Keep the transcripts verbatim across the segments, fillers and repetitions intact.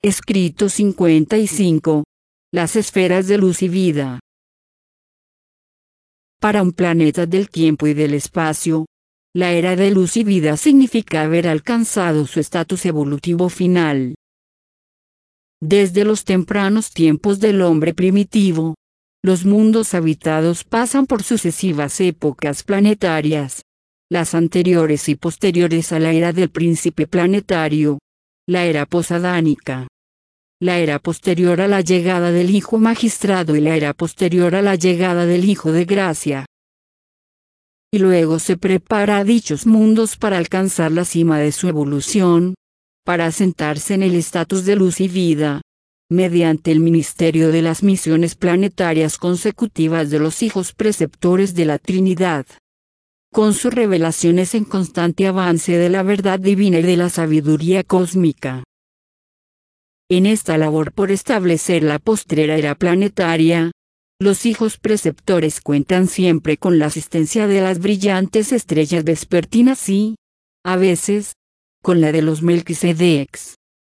Escrito cincuenta y cinco. Las esferas de luz y vida. Para un planeta del tiempo y del espacio, la era de luz y vida significa haber alcanzado su estatus evolutivo final. Desde los tempranos tiempos del hombre primitivo, los mundos habitados pasan por sucesivas épocas planetarias, las anteriores y posteriores a la era del príncipe planetario, la era posadánica, la era posterior a la llegada del Hijo Magistrado y la era posterior a la llegada del Hijo de Gracia. Y luego se prepara a dichos mundos para alcanzar la cima de su evolución, para asentarse en el estatus de luz y vida, mediante el ministerio de las misiones planetarias consecutivas de los hijos preceptores de la Trinidad. Con sus revelaciones en constante avance de la verdad divina y de la sabiduría cósmica. En esta labor por establecer la postrera era planetaria, los hijos preceptores cuentan siempre con la asistencia de las brillantes estrellas vespertinas y, a veces, con la de los Melquisedecs.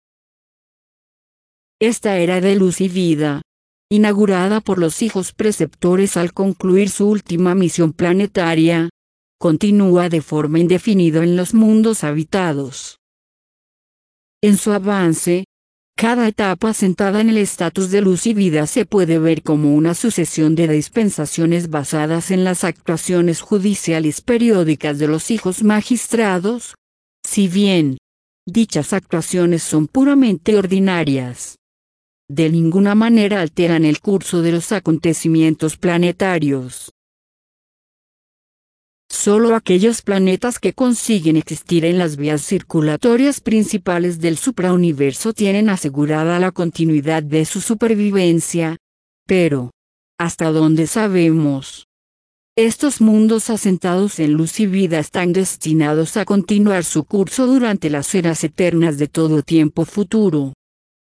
Esta era de luz y vida, inaugurada por los hijos preceptores al concluir su última misión planetaria, continúa de forma indefinida en los mundos habitados. En su avance, cada etapa asentada en el estatus de luz y vida se puede ver como una sucesión de dispensaciones basadas en las actuaciones judiciales periódicas de los hijos magistrados, si bien, dichas actuaciones son puramente ordinarias. De ninguna manera alteran el curso de los acontecimientos planetarios. Solo aquellos planetas que consiguen existir en las vías circulatorias principales del suprauniverso tienen asegurada la continuidad de su supervivencia, pero, hasta donde sabemos, estos mundos asentados en luz y vida están destinados a continuar su curso durante las eras eternas de todo tiempo futuro.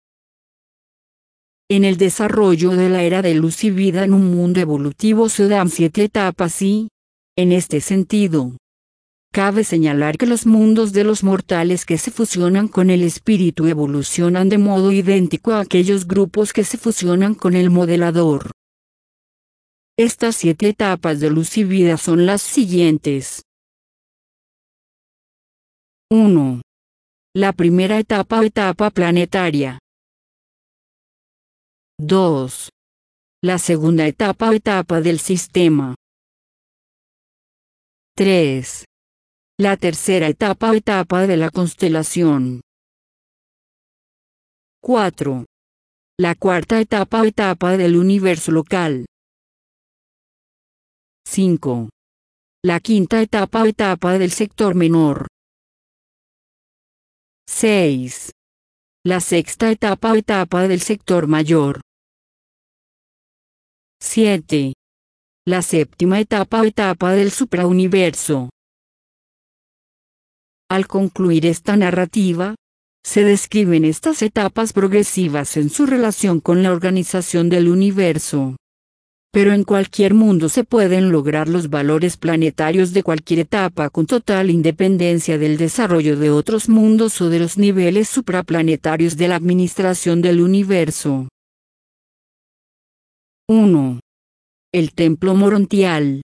En el desarrollo de la era de luz y vida en un mundo evolutivo se dan siete etapas y, en este sentido, cabe señalar que los mundos de los mortales que se fusionan con el espíritu evolucionan de modo idéntico a aquellos grupos que se fusionan con el modelador. Estas siete etapas de luz y vida son las siguientes. uno. La primera etapa o etapa planetaria. dos. La segunda etapa o etapa del sistema. tres. La tercera etapa o etapa de la constelación. cuatro. La cuarta etapa o etapa del universo local. cinco. La quinta etapa o etapa del sector menor. seis. La sexta etapa o etapa del sector mayor. siete. La séptima etapa o etapa del suprauniverso. Al concluir esta narrativa, se describen estas etapas progresivas en su relación con la organización del universo. Pero en cualquier mundo se pueden lograr los valores planetarios de cualquier etapa con total independencia del desarrollo de otros mundos o de los niveles supraplanetarios de la administración del universo. uno. El templo morontial.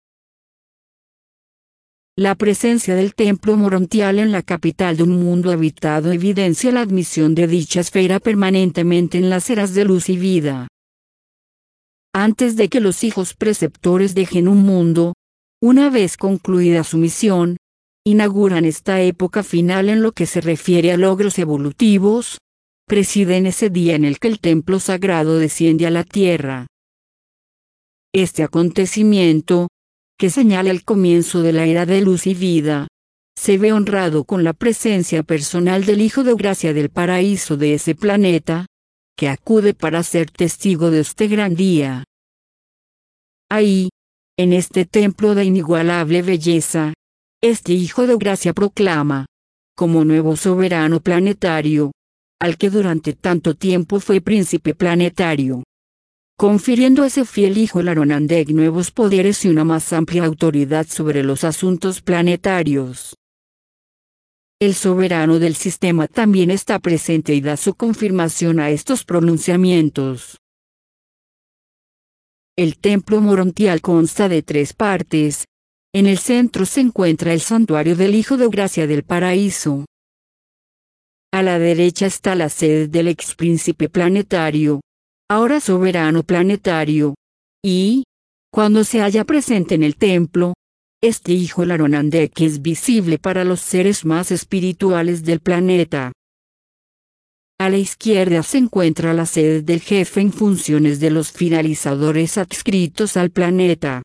La presencia del templo morontial en la capital de un mundo habitado evidencia la admisión de dicha esfera permanentemente en las eras de luz y vida. Antes de que los hijos preceptores dejen un mundo, una vez concluida su misión, inauguran esta época final en lo que se refiere a logros evolutivos, presiden ese día en el que el templo sagrado desciende a la tierra. Este acontecimiento, que señala el comienzo de la era de luz y vida, se ve honrado con la presencia personal del Hijo de Gracia del paraíso de ese planeta, que acude para ser testigo de este gran día. Ahí, en este templo de inigualable belleza, este Hijo de Gracia proclama, como nuevo soberano planetario, al que durante tanto tiempo fue príncipe planetario, confiriendo a ese fiel hijo el Aronandeg nuevos poderes y una más amplia autoridad sobre los asuntos planetarios. el soberano del sistema también está presente y da su confirmación a estos pronunciamientos. El templo morontial consta de tres partes. En el centro se encuentra el santuario del Hijo de Gracia del Paraíso. A la derecha está la sede del ex príncipe planetario, ahora soberano planetario, y, cuando se halla presente en el templo, este hijo el Aronandek es visible para los seres más espirituales del planeta. A la izquierda se encuentra la sede del jefe en funciones de los finalizadores adscritos al planeta.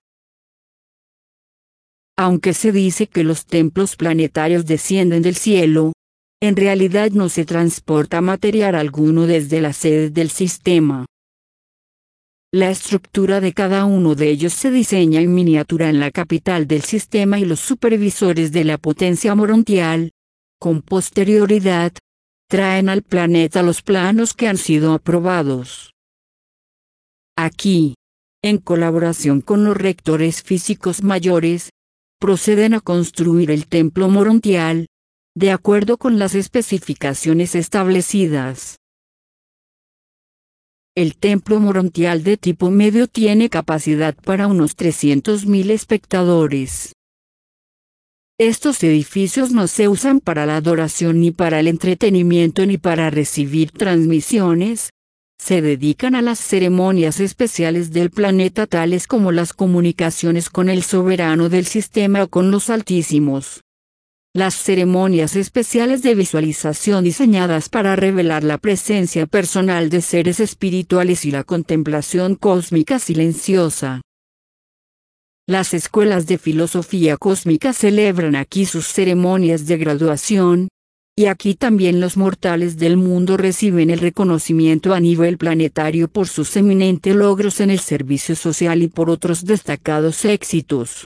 Aunque se dice que los templos planetarios descienden del cielo, en realidad no se transporta material alguno desde la sede del sistema. La estructura de cada uno de ellos se diseña en miniatura en la capital del sistema y los supervisores de la potencia morontial, con posterioridad, traen al planeta los planos que han sido aprobados. Aquí, en colaboración con los rectores físicos mayores, proceden a construir el templo morontial, de acuerdo con las especificaciones establecidas. El templo morontial de tipo medio tiene capacidad para unos trescientos mil espectadores. Estos edificios no se usan para la adoración ni para el entretenimiento ni para recibir transmisiones. Se dedican a las ceremonias especiales del planeta tales como las comunicaciones con el soberano del sistema o con los altísimos. Las ceremonias especiales de visualización diseñadas para revelar la presencia personal de seres espirituales y la contemplación cósmica silenciosa. Las escuelas de filosofía cósmica celebran aquí sus ceremonias de graduación, y aquí también los mortales del mundo reciben el reconocimiento a nivel planetario por sus eminentes logros en el servicio social y por otros destacados éxitos.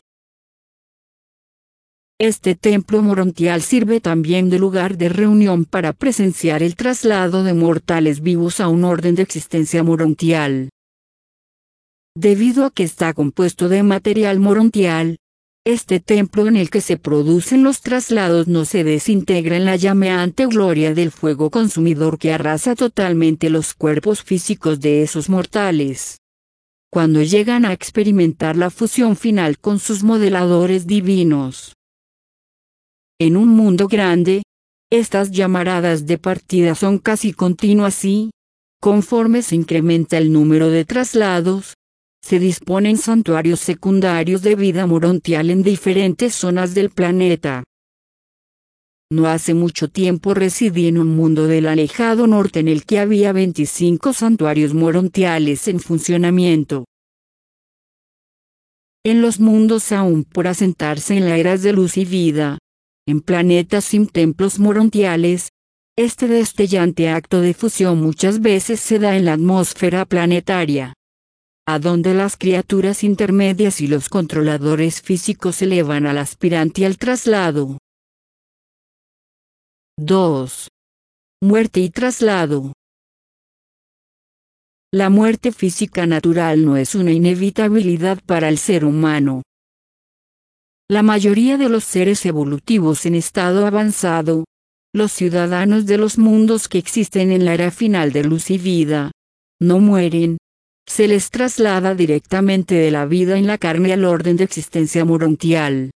Este templo morontial sirve también de lugar de reunión para presenciar el traslado de mortales vivos a un orden de existencia morontial. Debido a que está compuesto de material morontial, este templo en el que se producen los traslados no se desintegra en la llameante gloria del fuego consumidor que arrasa totalmente los cuerpos físicos de esos mortales. Cuando llegan a experimentar la fusión final con sus modeladores divinos. En un mundo grande, estas llamaradas de partida son casi continuas y, conforme se incrementa el número de traslados, se disponen santuarios secundarios de vida morontial en diferentes zonas del planeta. No hace mucho tiempo residí en un mundo del alejado norte en el que había veinticinco santuarios morontiales en funcionamiento. En los mundos aún por asentarse en la era de luz y vida, en planetas sin templos morontiales, este destellante acto de fusión muchas veces se da en la atmósfera planetaria, a donde las criaturas intermedias y los controladores físicos elevan al aspirante al traslado. dos. Muerte y traslado. La muerte física natural no es una inevitabilidad para el ser humano. La mayoría de los seres evolutivos en estado avanzado, los ciudadanos de los mundos que existen en la era final de luz y vida, no mueren. Se les traslada directamente de la vida en la carne al orden de existencia morontial.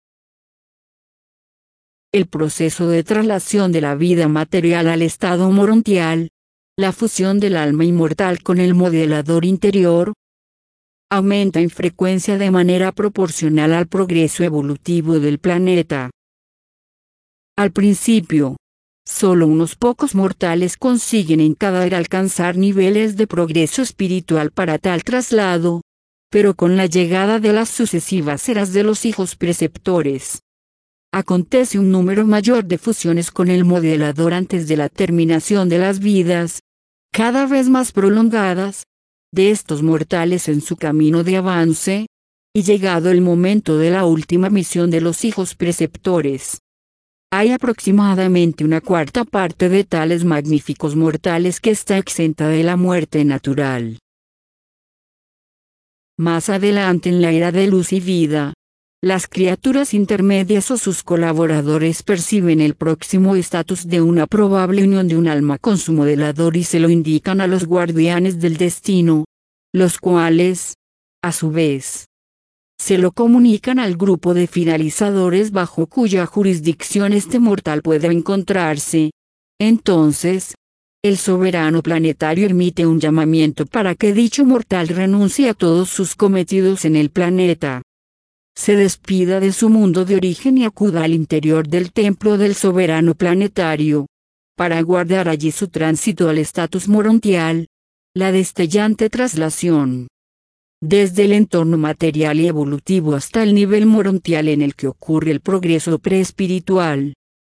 El proceso de traslación de la vida material al estado morontial, la fusión del alma inmortal con el modelador interior, aumenta en frecuencia de manera proporcional al progreso evolutivo del planeta. Al principio, solo unos pocos mortales consiguen en cada era alcanzar niveles de progreso espiritual para tal traslado, pero con la llegada de las sucesivas eras de los hijos preceptores, acontece un número mayor de fusiones con el modelador antes de la terminación de las vidas, cada vez más prolongadas, de estos mortales en su camino de avance, y llegado el momento de la última misión de los hijos preceptores. Hay aproximadamente una cuarta parte de tales magníficos mortales que está exenta de la muerte natural. Más adelante en la era de luz y vida, Las criaturas intermedias o sus colaboradores perciben el próximo estatus de una probable unión de un alma con su modelador y se lo indican a los guardianes del destino, los cuales, a su vez, se lo comunican al grupo de finalizadores bajo cuya jurisdicción este mortal puede encontrarse. Entonces, el soberano planetario emite un llamamiento para que dicho mortal renuncie a todos sus cometidos en el planeta, se despida de su mundo de origen y acuda al interior del templo del soberano planetario, para guardar allí su tránsito al estatus morontial, la destellante traslación desde el entorno material y evolutivo hasta el nivel morontial en el que ocurre el progreso preespiritual.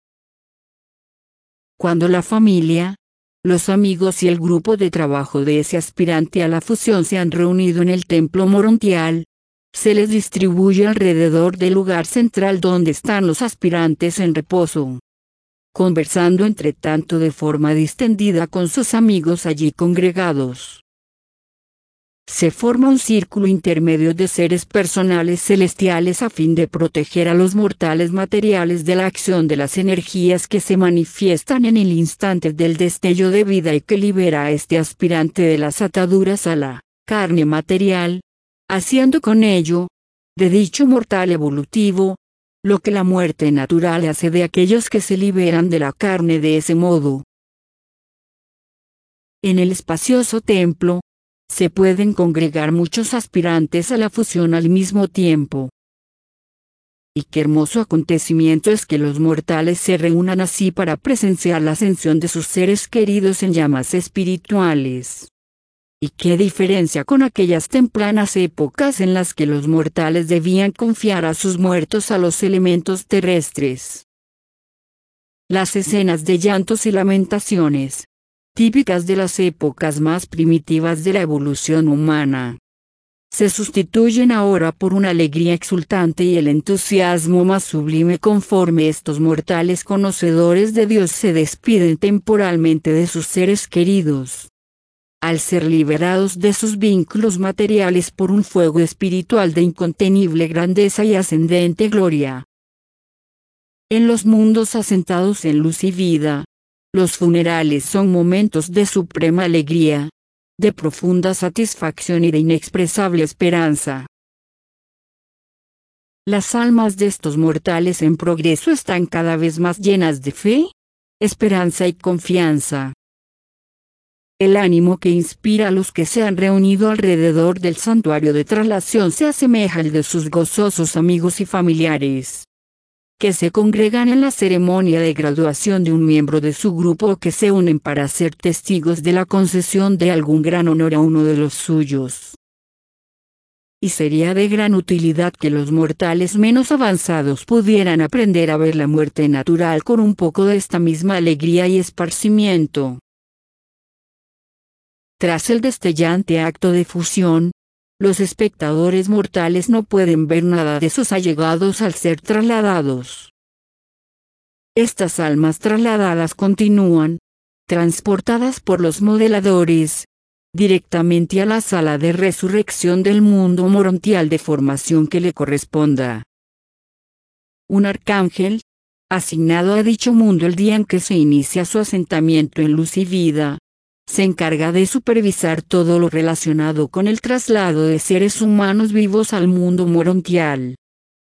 Cuando la familia, los amigos y el grupo de trabajo de ese aspirante a la fusión se han reunido en el templo morontial, se les distribuye alrededor del lugar central donde están los aspirantes en reposo, conversando entre tanto de forma distendida con sus amigos allí congregados. Se forma un círculo intermedio de seres personales celestiales a fin de proteger a los mortales materiales de la acción de las energías que se manifiestan en el instante del destello de vida y que libera a este aspirante de las ataduras a la carne material, haciendo con ello, de dicho mortal evolutivo, lo que la muerte natural hace de aquellos que se liberan de la carne de ese modo. En el espacioso templo, se pueden congregar muchos aspirantes a la fusión al mismo tiempo. Y qué hermoso acontecimiento es que los mortales se reúnan así para presenciar la ascensión de sus seres queridos en llamas espirituales. Y qué diferencia con aquellas tempranas épocas en las que los mortales debían confiar a sus muertos a los elementos terrestres. Las escenas de llantos y lamentaciones, típicas de las épocas más primitivas de la evolución humana, se sustituyen ahora por una alegría exultante y el entusiasmo más sublime conforme estos mortales conocedores de Dios se despiden temporalmente de sus seres queridos, al ser liberados de sus vínculos materiales por un fuego espiritual de incontenible grandeza y ascendente gloria. En los mundos asentados en luz y vida, los funerales son momentos de suprema alegría, de profunda satisfacción y de inexpresable esperanza. Las almas de estos mortales en progreso están cada vez más llenas de fe, esperanza y confianza. El ánimo que inspira a los que se han reunido alrededor del santuario de traslación se asemeja al de sus gozosos amigos y familiares, que se congregan en la ceremonia de graduación de un miembro de su grupo o que se unen para ser testigos de la concesión de algún gran honor a uno de los suyos. Y sería de gran utilidad que los mortales menos avanzados pudieran aprender a ver la muerte natural con un poco de esta misma alegría y esparcimiento. Tras el destellante acto de fusión, los espectadores mortales no pueden ver nada de sus allegados al ser trasladados. Estas almas trasladadas continúan, transportadas por los modeladores, directamente a la sala de resurrección del mundo morontial de formación que le corresponda. Un arcángel, asignado a dicho mundo el día en que se inicia su asentamiento en luz y vida, se encarga de supervisar todo lo relacionado con el traslado de seres humanos vivos al mundo morontial.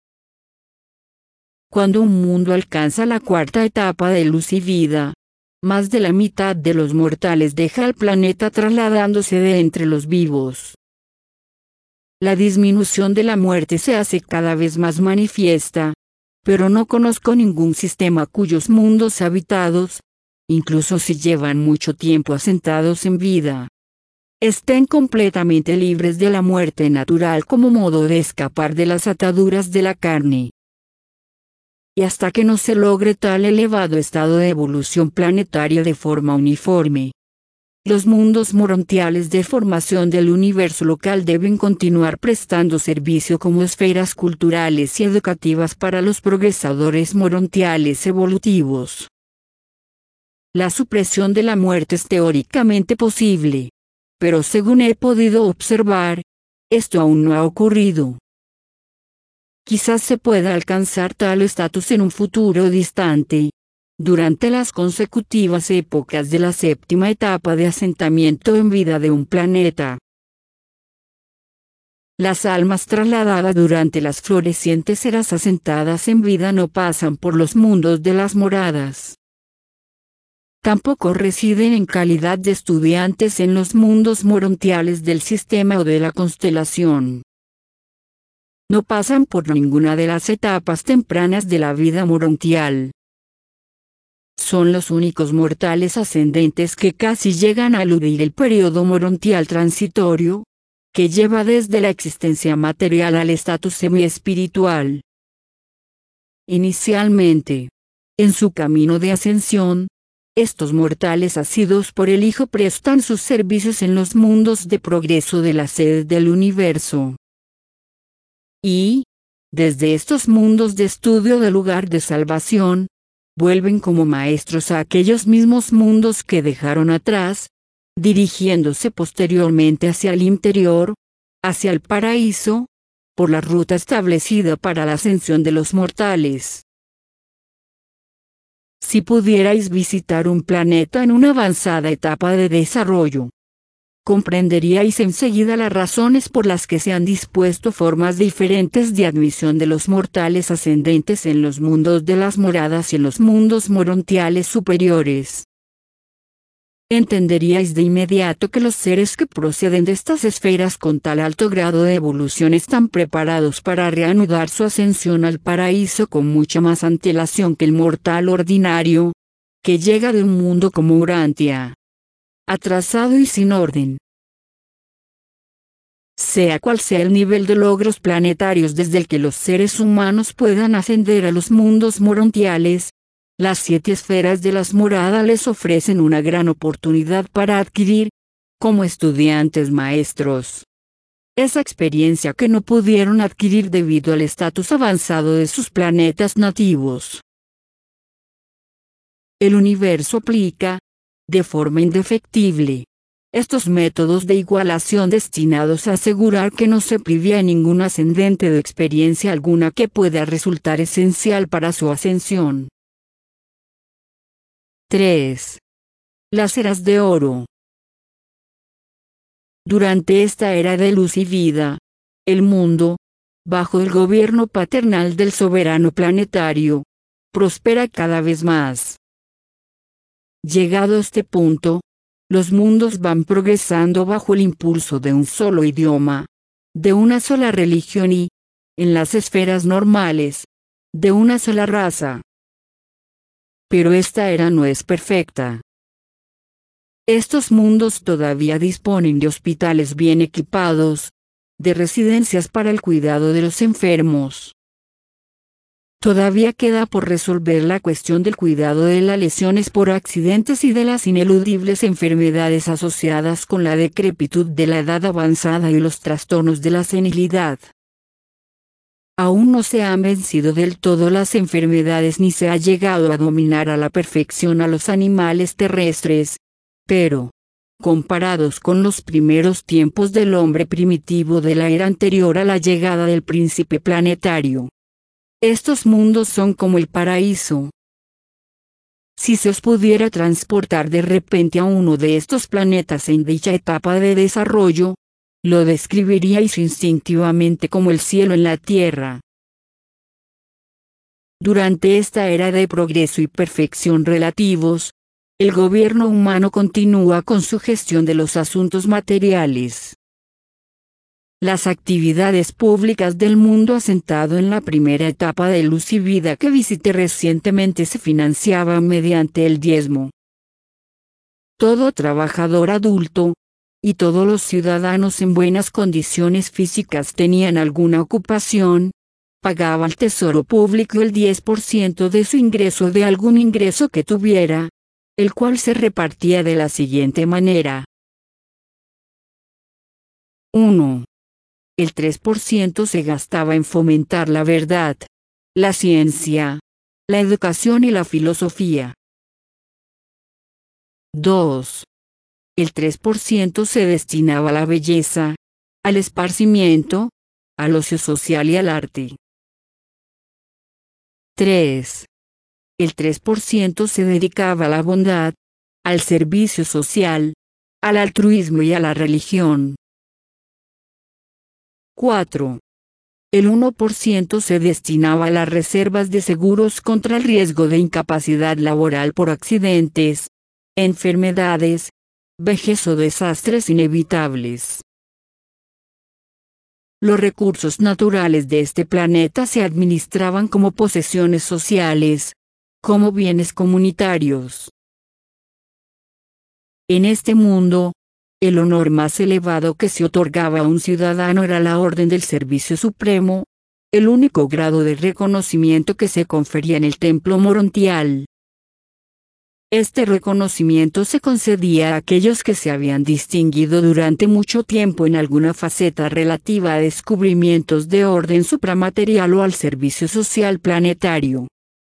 Cuando un mundo alcanza la cuarta etapa de luz y vida, más de la mitad de los mortales deja el planeta trasladándose de entre los vivos. La disminución de la muerte se hace cada vez más manifiesta, pero no conozco ningún sistema cuyos mundos habitados, incluso si llevan mucho tiempo asentados en vida, estén completamente libres de la muerte natural como modo de escapar de las ataduras de la carne. Y hasta que no se logre tal elevado estado de evolución planetaria de forma uniforme, los mundos morontiales de formación del universo local deben continuar prestando servicio como esferas culturales y educativas para los progresadores morontiales evolutivos. La supresión de la muerte es teóricamente posible, pero según he podido observar, esto aún no ha ocurrido. Quizás se pueda alcanzar tal estatus en un futuro distante, durante las consecutivas épocas de la séptima etapa de asentamiento en vida de un planeta. Las almas trasladadas durante las florecientes eras asentadas en vida no pasan por los mundos de las moradas. Tampoco residen en calidad de estudiantes en los mundos morontiales del sistema o de la constelación. No pasan por ninguna de las etapas tempranas de la vida morontial. Son los únicos mortales ascendentes que casi llegan a eludir el periodo morontial transitorio, que lleva desde la existencia material al estatus semi-espiritual. Inicialmente, en su camino de ascensión, estos mortales asidos por el Hijo prestan sus servicios en los mundos de progreso de la sede del universo. Y, desde estos mundos de estudio del lugar de salvación, vuelven como maestros a aquellos mismos mundos que dejaron atrás, dirigiéndose posteriormente hacia el interior, hacia el paraíso, por la ruta establecida para la ascensión de los mortales. Si pudierais visitar un planeta en una avanzada etapa de desarrollo, comprenderíais enseguida las razones por las que se han dispuesto formas diferentes de admisión de los mortales ascendentes en los mundos de las moradas y en los mundos morontiales superiores. Entenderíais de inmediato que los seres que proceden de estas esferas con tal alto grado de evolución están preparados para reanudar su ascensión al paraíso con mucha más antelación que el mortal ordinario, que llega de un mundo como Urantia, atrasado y sin orden. Sea cual sea el nivel de logros planetarios desde el que los seres humanos puedan ascender a los mundos morontiales, las siete esferas de las moradas les ofrecen una gran oportunidad para adquirir, como estudiantes maestros, esa experiencia que no pudieron adquirir debido al estatus avanzado de sus planetas nativos. El universo aplica, de forma indefectible, estos métodos de igualación destinados a asegurar que no se prive a ningún ascendente de experiencia alguna que pueda resultar esencial para su ascensión. tres. Las eras de oro. Durante esta era de luz y vida, el mundo, bajo el gobierno paternal del soberano planetario, prospera cada vez más. Llegado a este punto, los mundos van progresando bajo el impulso de un solo idioma, de una sola religión y, en las esferas normales, de una sola raza. Pero esta era no es perfecta. Estos mundos todavía disponen de hospitales bien equipados, de residencias para el cuidado de los enfermos. Todavía queda por resolver la cuestión del cuidado de las lesiones por accidentes y de las ineludibles enfermedades asociadas con la decrepitud de la edad avanzada y los trastornos de la senilidad. Aún no se han vencido del todo las enfermedades ni se ha llegado a dominar a la perfección a los animales terrestres, pero, comparados con los primeros tiempos del hombre primitivo de la era anterior a la llegada del príncipe planetario, estos mundos son como el paraíso. Si se os pudiera transportar de repente a uno de estos planetas en dicha etapa de desarrollo, lo describiríais instintivamente como el cielo en la tierra. Durante esta era de progreso y perfección relativos, el gobierno humano continúa con su gestión de los asuntos materiales. Las actividades públicas del mundo asentado en la primera etapa de luz y vida que visité recientemente se financiaban mediante el diezmo. Todo trabajador adulto, y todos los ciudadanos en buenas condiciones físicas tenían alguna ocupación, pagaba al tesoro público el diez por ciento de su ingreso de algún ingreso que tuviera, el cual se repartía de la siguiente manera. uno. El tres por ciento se gastaba en fomentar la verdad, la ciencia, la educación y la filosofía. dos. El tres por ciento se destinaba a la belleza, al esparcimiento, al ocio social y al arte. tres. El tres por ciento se dedicaba a la bondad, al servicio social, al altruismo y a la religión. cuatro. El uno por ciento se destinaba a las reservas de seguros contra el riesgo de incapacidad laboral por accidentes, enfermedades, vejez o desastres inevitables. Los recursos naturales de este planeta se administraban como posesiones sociales, como bienes comunitarios. En este mundo, el honor más elevado que se otorgaba a un ciudadano era la Orden del Servicio Supremo, el único grado de reconocimiento que se confería en el templo morontial. Este reconocimiento se concedía a aquellos que se habían distinguido durante mucho tiempo en alguna faceta relativa a descubrimientos de orden supramaterial o al servicio social planetario.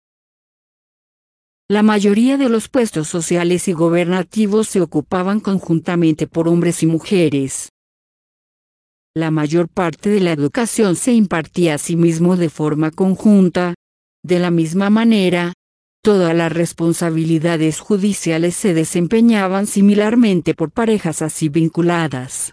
La mayoría de los puestos sociales y gobernativos se ocupaban conjuntamente por hombres y mujeres. La mayor parte de la educación se impartía asimismo de forma conjunta. De la misma manera, todas las responsabilidades judiciales se desempeñaban similarmente por parejas así vinculadas.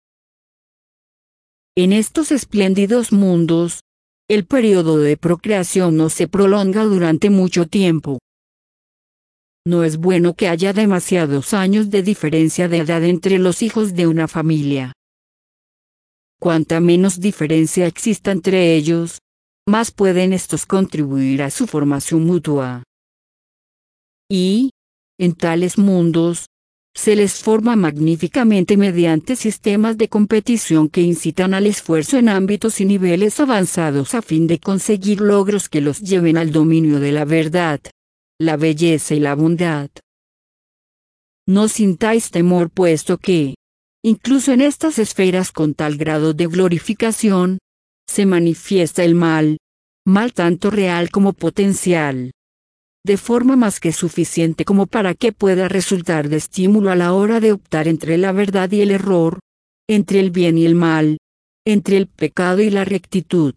En estos espléndidos mundos, el periodo de procreación no se prolonga durante mucho tiempo. No es bueno que haya demasiados años de diferencia de edad entre los hijos de una familia. Cuanta menos diferencia exista entre ellos, más pueden estos contribuir a su formación mutua. Y, en tales mundos, se les forma magníficamente mediante sistemas de competición que incitan al esfuerzo en ámbitos y niveles avanzados a fin de conseguir logros que los lleven al dominio de la verdad, la belleza y la bondad. No sintáis temor puesto que, incluso en estas esferas con tal grado de glorificación, se manifiesta el mal, mal tanto real como potencial, de forma más que suficiente como para que pueda resultar de estímulo a la hora de optar entre la verdad y el error, entre el bien y el mal, entre el pecado y la rectitud.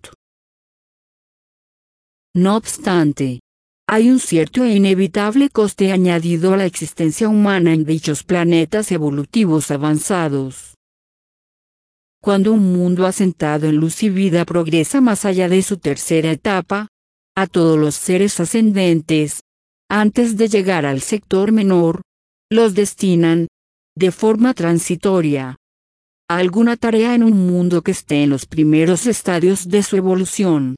No obstante, hay un cierto e inevitable coste añadido a la existencia humana en dichos planetas evolutivos avanzados. Cuando un mundo asentado en luz y vida progresa más allá de su tercera etapa, a todos los seres ascendentes, antes de llegar al sector menor, los destinan, de forma transitoria, a alguna tarea en un mundo que esté en los primeros estadios de su evolución.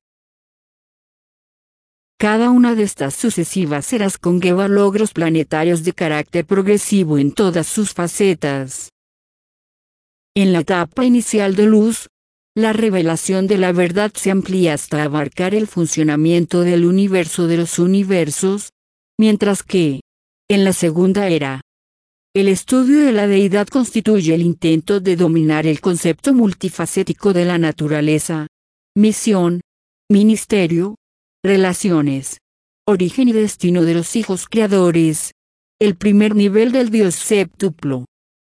Cada una de estas sucesivas eras conlleva logros planetarios de carácter progresivo en todas sus facetas. En la etapa inicial de luz, la revelación de la verdad se amplía hasta abarcar el funcionamiento del universo de los universos, mientras que, en la segunda era, el estudio de la deidad constituye el intento de dominar el concepto multifacético de la naturaleza, misión, ministerio, relaciones, origen y destino de los hijos creadores, el primer nivel del Dios séptuplo.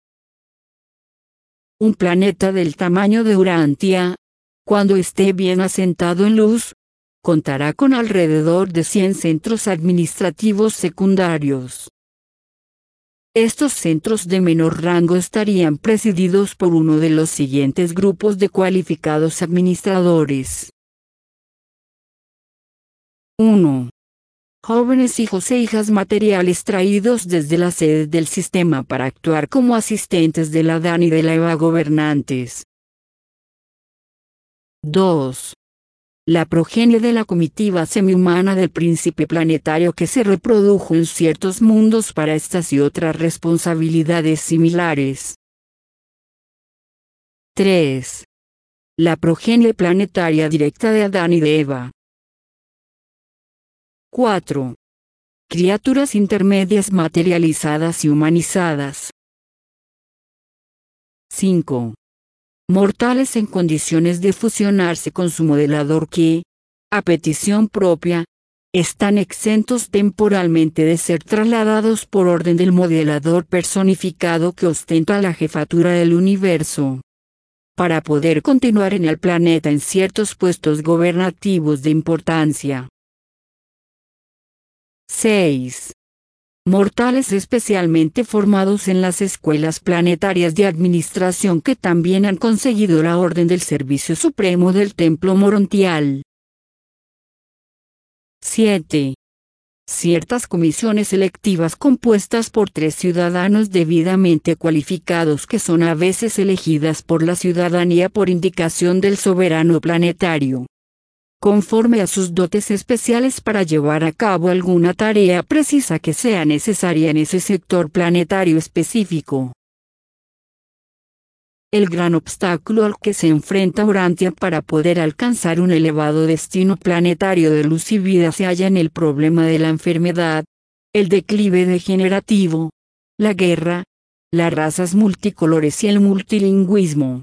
Un planeta del tamaño de Urantia, cuando esté bien asentado en luz, contará con alrededor de cien centros administrativos secundarios. Estos centros de menor rango estarían presididos por uno de los siguientes grupos de cualificados administradores. uno. Jóvenes hijos e hijas materiales traídos desde la sede del sistema para actuar como asistentes de la Adán y de la Eva gobernantes. dos. La progenie de la comitiva semihumana del príncipe planetario que se reprodujo en ciertos mundos para estas y otras responsabilidades similares. tres. La progenie planetaria directa de Adán y de Eva. cuatro. Criaturas intermedias materializadas y humanizadas. cinco. Mortales en condiciones de fusionarse con su modelador que, a petición propia, están exentos temporalmente de ser trasladados por orden del modelador personificado que ostenta la jefatura del universo, para poder continuar en el planeta en ciertos puestos gobernativos de importancia. seis. Mortales especialmente formados en las escuelas planetarias de administración que también han conseguido la orden del Servicio Supremo del Templo Morontial. siete. Ciertas comisiones selectivas compuestas por tres ciudadanos debidamente cualificados que son a veces elegidas por la ciudadanía por indicación del soberano planetario, conforme a sus dotes especiales para llevar a cabo alguna tarea precisa que sea necesaria en ese sector planetario específico. El gran obstáculo al que se enfrenta Urantia para poder alcanzar un elevado destino planetario de luz y vida se halla en el problema de la enfermedad, el declive degenerativo, la guerra, las razas multicolores y el multilingüismo.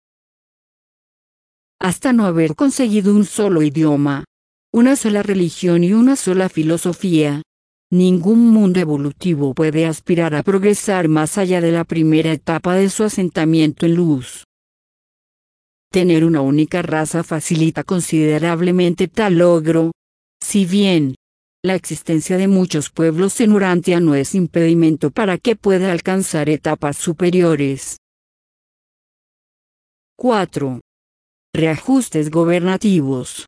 Hasta no haber conseguido un solo idioma, una sola religión y una sola filosofía, ningún mundo evolutivo puede aspirar a progresar más allá de la primera etapa de su asentamiento en luz. Tener una única raza facilita considerablemente tal logro, si bien la existencia de muchos pueblos en Urantia no es impedimento para que pueda alcanzar etapas superiores. cuatro. Reajustes gobernativos.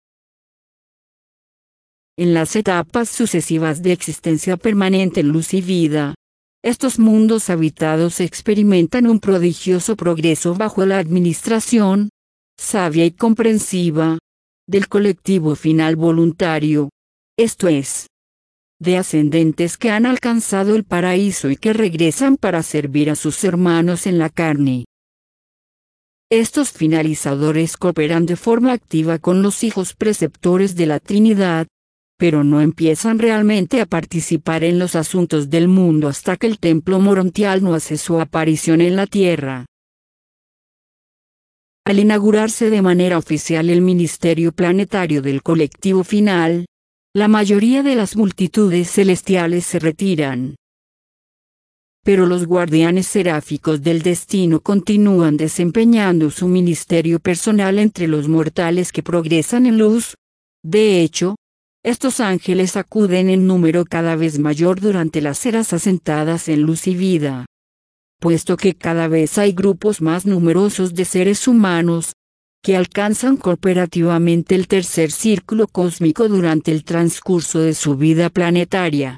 En las etapas sucesivas de existencia permanente en luz y vida, estos mundos habitados experimentan un prodigioso progreso bajo la administración, sabia y comprensiva, del colectivo final voluntario, esto es, de ascendentes que han alcanzado el paraíso y que regresan para servir a sus hermanos en la carne. Estos finalizadores cooperan de forma activa con los hijos preceptores de la Trinidad, pero no empiezan realmente a participar en los asuntos del mundo hasta que el templo morontial no hace su aparición en la tierra. Al inaugurarse de manera oficial el ministerio planetario del colectivo final, la mayoría de las multitudes celestiales se retiran. Pero los guardianes seráficos del destino continúan desempeñando su ministerio personal entre los mortales que progresan en luz. De hecho, estos ángeles acuden en número cada vez mayor durante las eras asentadas en luz y vida, puesto que cada vez hay grupos más numerosos de seres humanos, que alcanzan cooperativamente el tercer círculo cósmico durante el transcurso de su vida planetaria.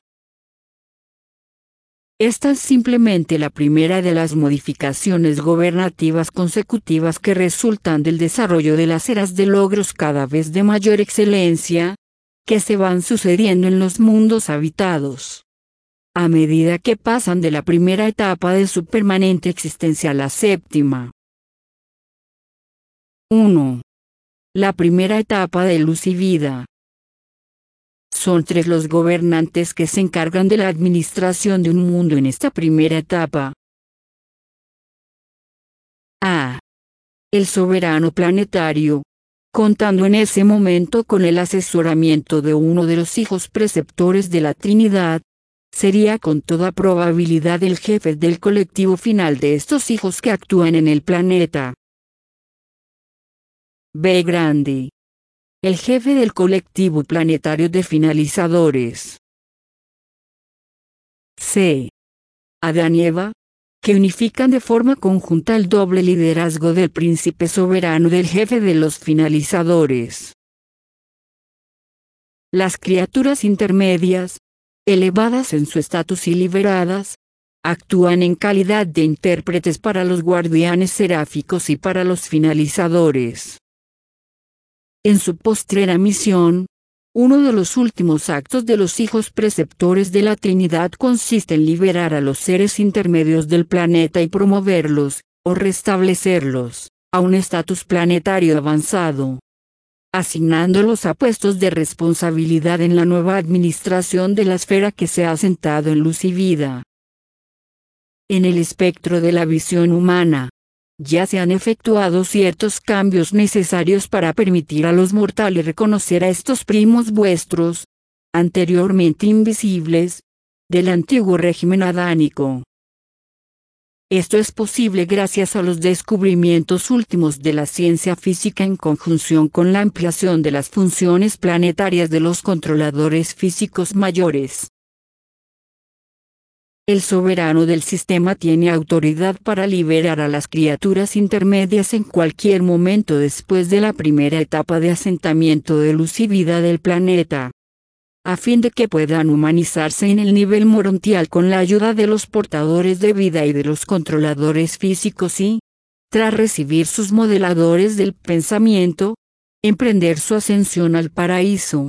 Esta es simplemente la primera de las modificaciones gobernativas consecutivas que resultan del desarrollo de las eras de logros cada vez de mayor excelencia, que se van sucediendo en los mundos habitados, a medida que pasan de la primera etapa de su permanente existencia a la séptima. uno. La primera etapa de luz y vida. Son tres los gobernantes que se encargan de la administración de un mundo en esta primera etapa. A. El soberano planetario, contando en ese momento con el asesoramiento de uno de los hijos preceptores de la Trinidad, sería con toda probabilidad el jefe del colectivo final de estos hijos que actúan en el planeta. B grande. El jefe del colectivo planetario de finalizadores. C. Adán y Eva, que unifican de forma conjunta el doble liderazgo del príncipe soberano y del jefe de los finalizadores. Las criaturas intermedias, elevadas en su estatus y liberadas, actúan en calidad de intérpretes para los guardianes seráficos y para los finalizadores. En su postrera misión, uno de los últimos actos de los hijos preceptores de la Trinidad consiste en liberar a los seres intermedios del planeta y promoverlos, o restablecerlos, a un estatus planetario avanzado, asignándolos a puestos de responsabilidad en la nueva administración de la esfera que se ha sentado en luz y vida. En el espectro de la visión humana, ya se han efectuado ciertos cambios necesarios para permitir a los mortales reconocer a estos primos vuestros, anteriormente invisibles, del antiguo régimen adánico. Esto es posible gracias a los descubrimientos últimos de la ciencia física en conjunción con la ampliación de las funciones planetarias de los controladores físicos mayores. El soberano del sistema tiene autoridad para liberar a las criaturas intermedias en cualquier momento después de la primera etapa de asentamiento de luz y vida del planeta, a fin de que puedan humanizarse en el nivel morontial con la ayuda de los portadores de vida y de los controladores físicos y, tras recibir sus modeladores del pensamiento, emprender su ascensión al paraíso.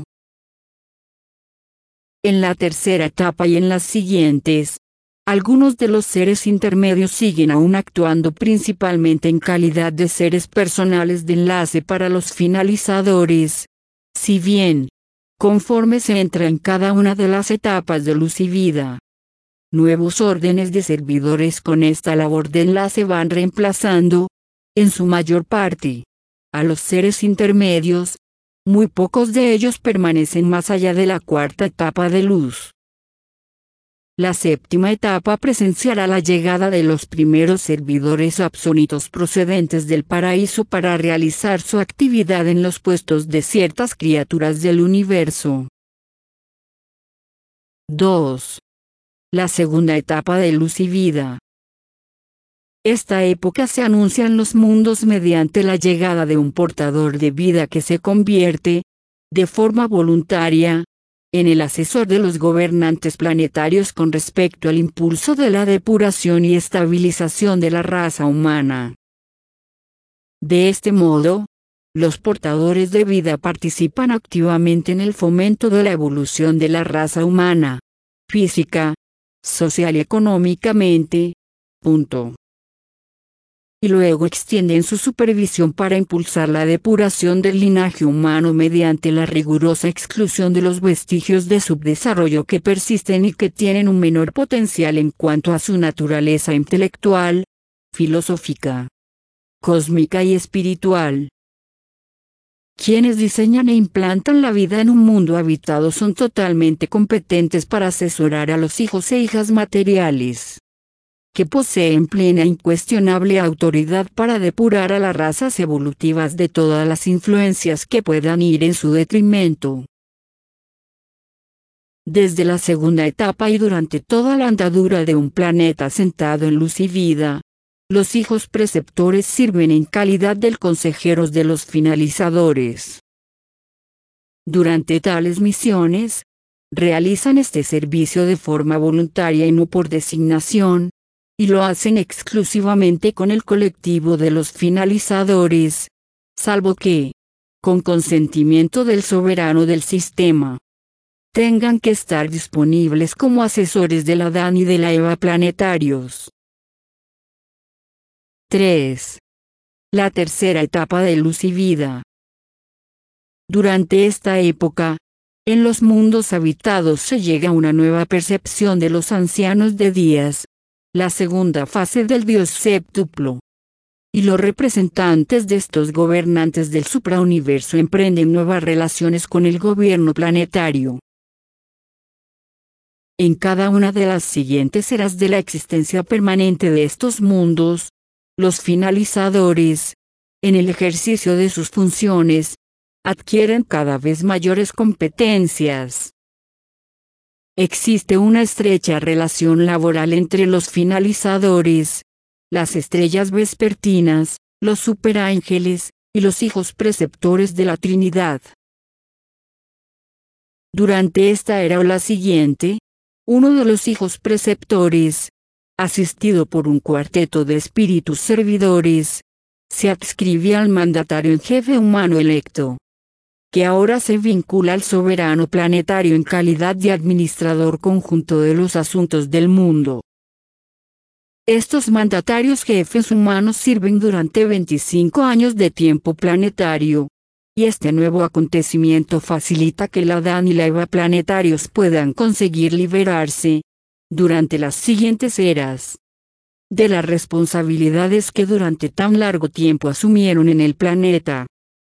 En la tercera etapa y en las siguientes, algunos de los seres intermedios siguen aún actuando principalmente en calidad de seres personales de enlace para los finalizadores, si bien, conforme se entra en cada una de las etapas de luz y vida, nuevos órdenes de servidores con esta labor de enlace van reemplazando, en su mayor parte, a los seres intermedios. Muy pocos de ellos permanecen más allá de la cuarta etapa de luz. La séptima etapa presenciará la llegada de los primeros servidores absónitos procedentes del paraíso para realizar su actividad en los puestos de ciertas criaturas del universo. dos. La segunda etapa de luz y vida. Esta época se anuncia en los mundos mediante la llegada de un portador de vida que se convierte, de forma voluntaria, en el asesor de los gobernantes planetarios con respecto al impulso de la depuración y estabilización de la raza humana. De este modo, los portadores de vida participan activamente en el fomento de la evolución de la raza humana, física, social y económicamente. Punto. Y luego extienden su supervisión para impulsar la depuración del linaje humano mediante la rigurosa exclusión de los vestigios de subdesarrollo que persisten y que tienen un menor potencial en cuanto a su naturaleza intelectual, filosófica, cósmica y espiritual. Quienes diseñan e implantan la vida en un mundo habitado son totalmente competentes para asesorar a los hijos e hijas materiales, que poseen plena e incuestionable autoridad para depurar a las razas evolutivas de todas las influencias que puedan ir en su detrimento. Desde la segunda etapa y durante toda la andadura de un planeta sentado en luz y vida, los hijos preceptores sirven en calidad de consejeros de los finalizadores. Durante tales misiones, realizan este servicio de forma voluntaria y no por designación, y lo hacen exclusivamente con el colectivo de los finalizadores, salvo que, con consentimiento del soberano del sistema, tengan que estar disponibles como asesores del Adán y de la Eva planetarios. tres. La tercera etapa de luz y vida. Durante esta época, en los mundos habitados se llega a una nueva percepción de los ancianos de días, la segunda fase del Dios séptuplo. Y los representantes de estos gobernantes del suprauniverso emprenden nuevas relaciones con el gobierno planetario. En cada una de las siguientes eras de la existencia permanente de estos mundos, los finalizadores, en el ejercicio de sus funciones, adquieren cada vez mayores competencias. Existe una estrecha relación laboral entre los finalizadores, las estrellas vespertinas, los superángeles, y los hijos preceptores de la Trinidad. Durante esta era o la siguiente, uno de los hijos preceptores, asistido por un cuarteto de espíritus servidores, se adscribe al mandatario en jefe humano electo, que ahora se vincula al soberano planetario en calidad de administrador conjunto de los asuntos del mundo. Estos mandatarios jefes humanos sirven durante veinticinco años de tiempo planetario, y este nuevo acontecimiento facilita que el Adán y la Eva planetarios puedan conseguir liberarse, durante las siguientes eras, de las responsabilidades que durante tan largo tiempo asumieron en el planeta.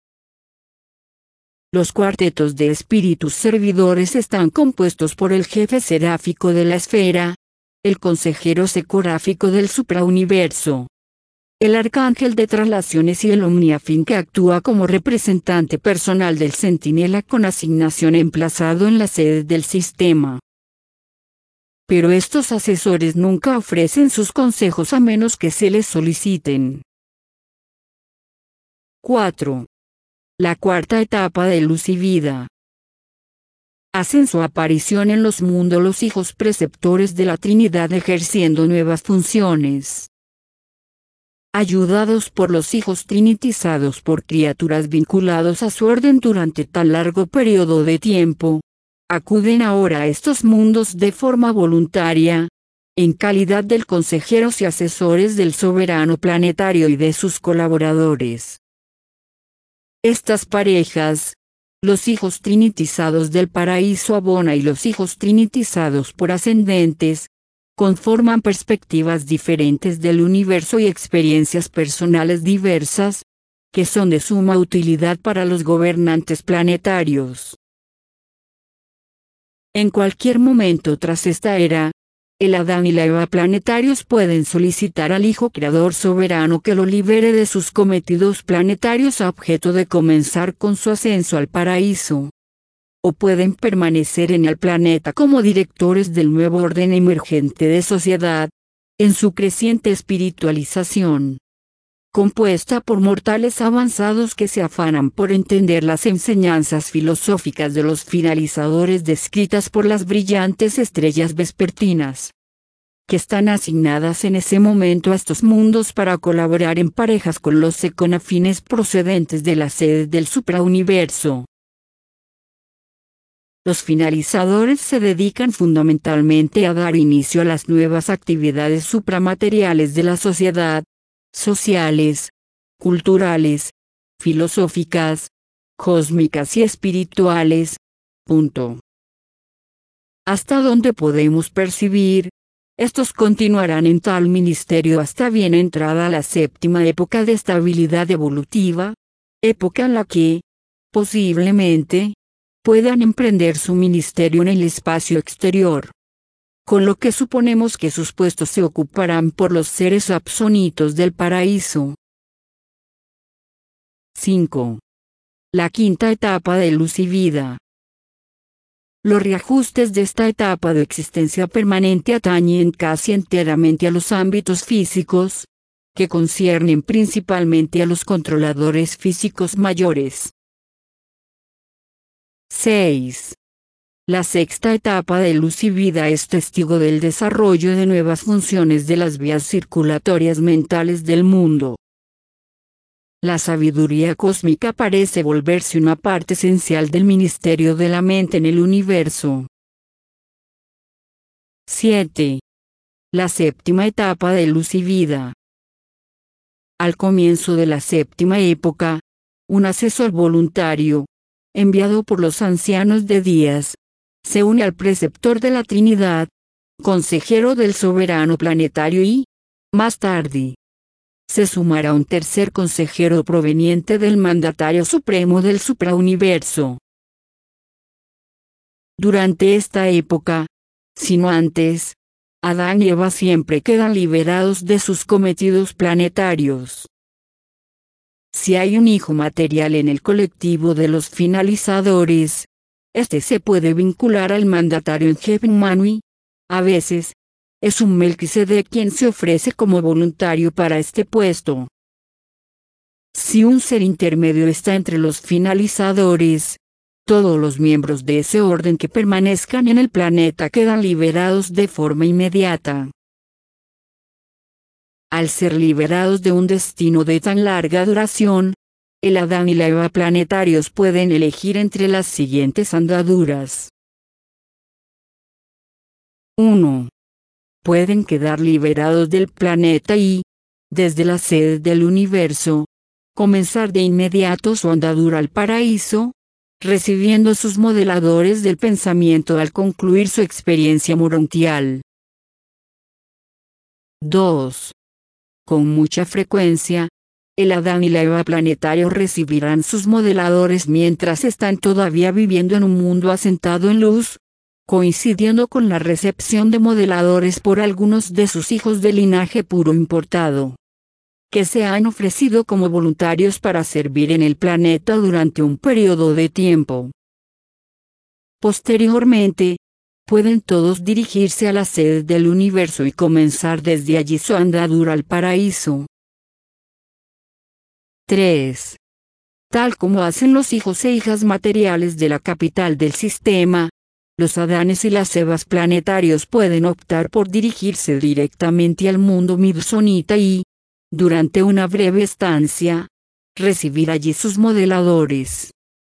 Los cuartetos de espíritus servidores están compuestos por el jefe seráfico de la esfera, el consejero secoráfico del suprauniverso, el arcángel de traslaciones y el omniafín que actúa como representante personal del centinela con asignación emplazado en la sede del sistema. pero estos asesores nunca ofrecen sus consejos a menos que se les soliciten. cuatro. La cuarta etapa de luz y vida. Hacen su aparición en los mundos los hijos preceptores de la Trinidad ejerciendo nuevas funciones. Ayudados por los hijos trinitizados por criaturas vinculados a su orden durante tan largo periodo de tiempo, acuden ahora a estos mundos de forma voluntaria, en calidad de consejeros y asesores del soberano planetario y de sus colaboradores. Estas parejas, los hijos trinitizados del paraíso Abona y los hijos trinitizados por ascendentes, conforman perspectivas diferentes del universo y experiencias personales diversas, que son de suma utilidad para los gobernantes planetarios. En cualquier momento tras esta era, el Adán y la Eva planetarios pueden solicitar al Hijo Creador Soberano que lo libere de sus cometidos planetarios a objeto de comenzar con su ascenso al paraíso. O pueden permanecer en el planeta como directores del nuevo orden emergente de sociedad, en su creciente espiritualización. Compuesta por mortales avanzados que se afanan por entender las enseñanzas filosóficas de los finalizadores descritas por las brillantes estrellas vespertinas, que están asignadas en ese momento a estos mundos para colaborar en parejas con los seconafines procedentes de la sede del suprauniverso. Los finalizadores se dedican fundamentalmente a dar inicio a las nuevas actividades supramateriales de la sociedad, sociales, culturales, filosóficas, cósmicas y espirituales. Punto. Hasta donde podemos percibir, estos continuarán en tal ministerio hasta bien entrada la séptima época de estabilidad evolutiva, época en la que, posiblemente, puedan emprender su ministerio en el espacio exterior. Con lo que suponemos que sus puestos se ocuparán por los seres absonitos del paraíso. cinco. La quinta etapa de luz y vida. Los reajustes de esta etapa de existencia permanente atañen casi enteramente a los ámbitos físicos, que conciernen principalmente a los controladores físicos mayores. seis. La sexta etapa de luz y vida es testigo del desarrollo de nuevas funciones de las vías circulatorias mentales del mundo. La sabiduría cósmica parece volverse una parte esencial del ministerio de la mente en el universo. siete. La séptima etapa de luz y vida. Al comienzo de la séptima época, un asesor voluntario, enviado por los ancianos de días, se une al preceptor de la Trinidad, consejero del soberano planetario y, más tarde, se sumará un tercer consejero proveniente del mandatario supremo del suprauniverso. Durante esta época, si no antes, Adán y Eva siempre quedan liberados de sus cometidos planetarios. Si hay un hijo material en el colectivo de los finalizadores, este se puede vincular al mandatario en jefe humano y, a veces, es un Melquisedec quien se ofrece como voluntario para este puesto. Si un ser intermedio está entre los finalizadores, todos los miembros de ese orden que permanezcan en el planeta quedan liberados de forma inmediata. Al ser liberados de un destino de tan larga duración, el Adán y la Eva planetarios pueden elegir entre las siguientes andaduras. uno. Pueden quedar liberados del planeta y, desde la sede del universo, comenzar de inmediato su andadura al paraíso, recibiendo sus modeladores del pensamiento al concluir su experiencia morontial. dos. Con mucha frecuencia, el Adán y la Eva planetarios recibirán sus modeladores mientras están todavía viviendo en un mundo asentado en luz, coincidiendo con la recepción de modeladores por algunos de sus hijos de linaje puro importado, que se han ofrecido como voluntarios para servir en el planeta durante un periodo de tiempo. Posteriormente, pueden todos dirigirse a la sede del universo y comenzar desde allí su andadura al paraíso. tres. Tal como hacen los hijos e hijas materiales de la capital del sistema, los Adanes y las Evas planetarios pueden optar por dirigirse directamente al mundo Mibsonita y, durante una breve estancia, recibir allí sus modeladores.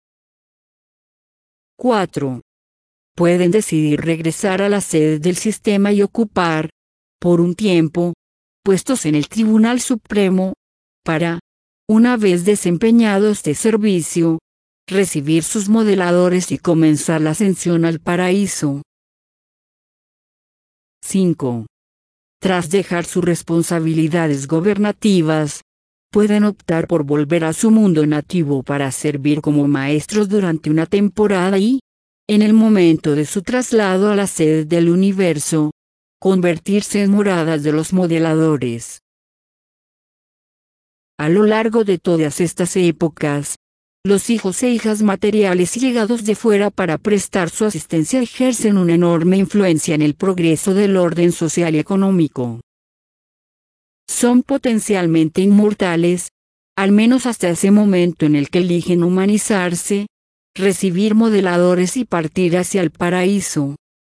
cuatro. Pueden decidir regresar a la sede del sistema y ocupar, por un tiempo, puestos en el Tribunal Supremo, para, una vez desempeñado este servicio, recibir sus modeladores y comenzar la ascensión al paraíso. cinco. Tras dejar sus responsabilidades gobernativas, pueden optar por volver a su mundo nativo para servir como maestros durante una temporada y, en el momento de su traslado a la sede del universo, convertirse en moradas de los modeladores. A lo largo de todas estas épocas, los hijos e hijas materiales llegados de fuera para prestar su asistencia ejercen una enorme influencia en el progreso del orden social y económico. Son potencialmente inmortales, al menos hasta ese momento en el que eligen humanizarse, recibir modeladores y partir hacia el paraíso.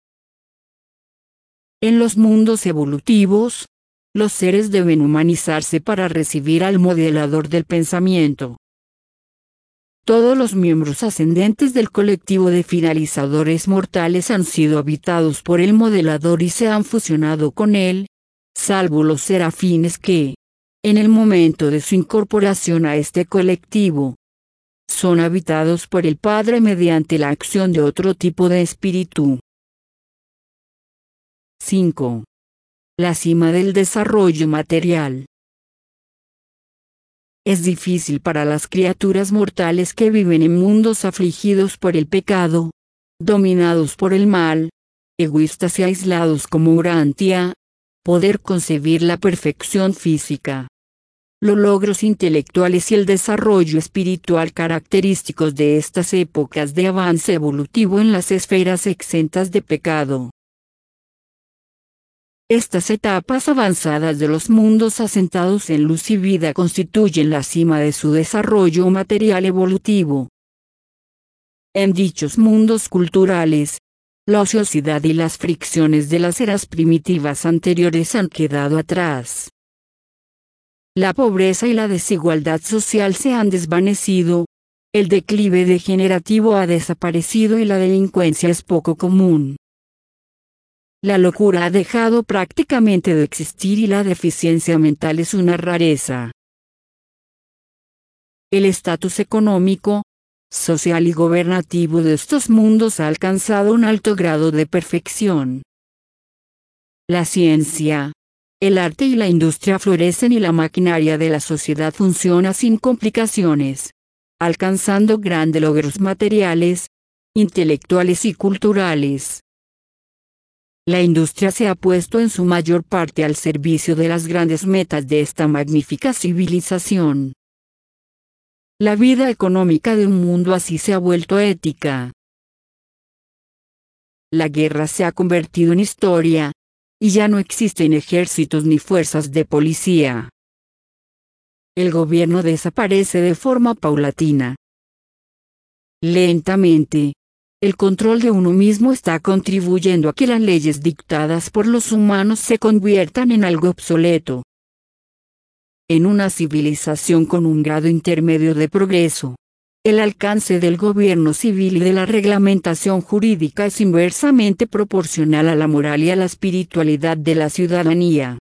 En los mundos evolutivos, los seres deben humanizarse para recibir al modelador del pensamiento. Todos los miembros ascendentes del colectivo de finalizadores mortales han sido habitados por el modelador y se han fusionado con él, salvo los serafines que, en el momento de su incorporación a este colectivo, son habitados por el Padre mediante la acción de otro tipo de espíritu. cinco. La cima del desarrollo material. Es difícil para las criaturas mortales que viven en mundos afligidos por el pecado, dominados por el mal, egoístas y aislados como Urantia, poder concebir la perfección física, los logros intelectuales y el desarrollo espiritual característicos de estas épocas de avance evolutivo en las esferas exentas de pecado. Estas etapas avanzadas de los mundos asentados en luz y vida constituyen la cima de su desarrollo material evolutivo. En dichos mundos culturales, la ociosidad y las fricciones de las eras primitivas anteriores han quedado atrás. La pobreza y la desigualdad social se han desvanecido, el declive degenerativo ha desaparecido y la delincuencia es poco común. La locura ha dejado prácticamente de existir y la deficiencia mental es una rareza. El estatus económico, social y gobernativo de estos mundos ha alcanzado un alto grado de perfección. La ciencia, el arte y la industria florecen y la maquinaria de la sociedad funciona sin complicaciones, alcanzando grandes logros materiales, intelectuales y culturales. La industria se ha puesto en su mayor parte al servicio de las grandes metas de esta magnífica civilización. La vida económica de un mundo así se ha vuelto ética. La guerra se ha convertido en historia, y ya no existen ejércitos ni fuerzas de policía. El gobierno desaparece de forma paulatina. Lentamente, el control de uno mismo está contribuyendo a que las leyes dictadas por los humanos se conviertan en algo obsoleto. En una civilización con un grado intermedio de progreso, el alcance del gobierno civil y de la reglamentación jurídica es inversamente proporcional a la moral y a la espiritualidad de la ciudadanía.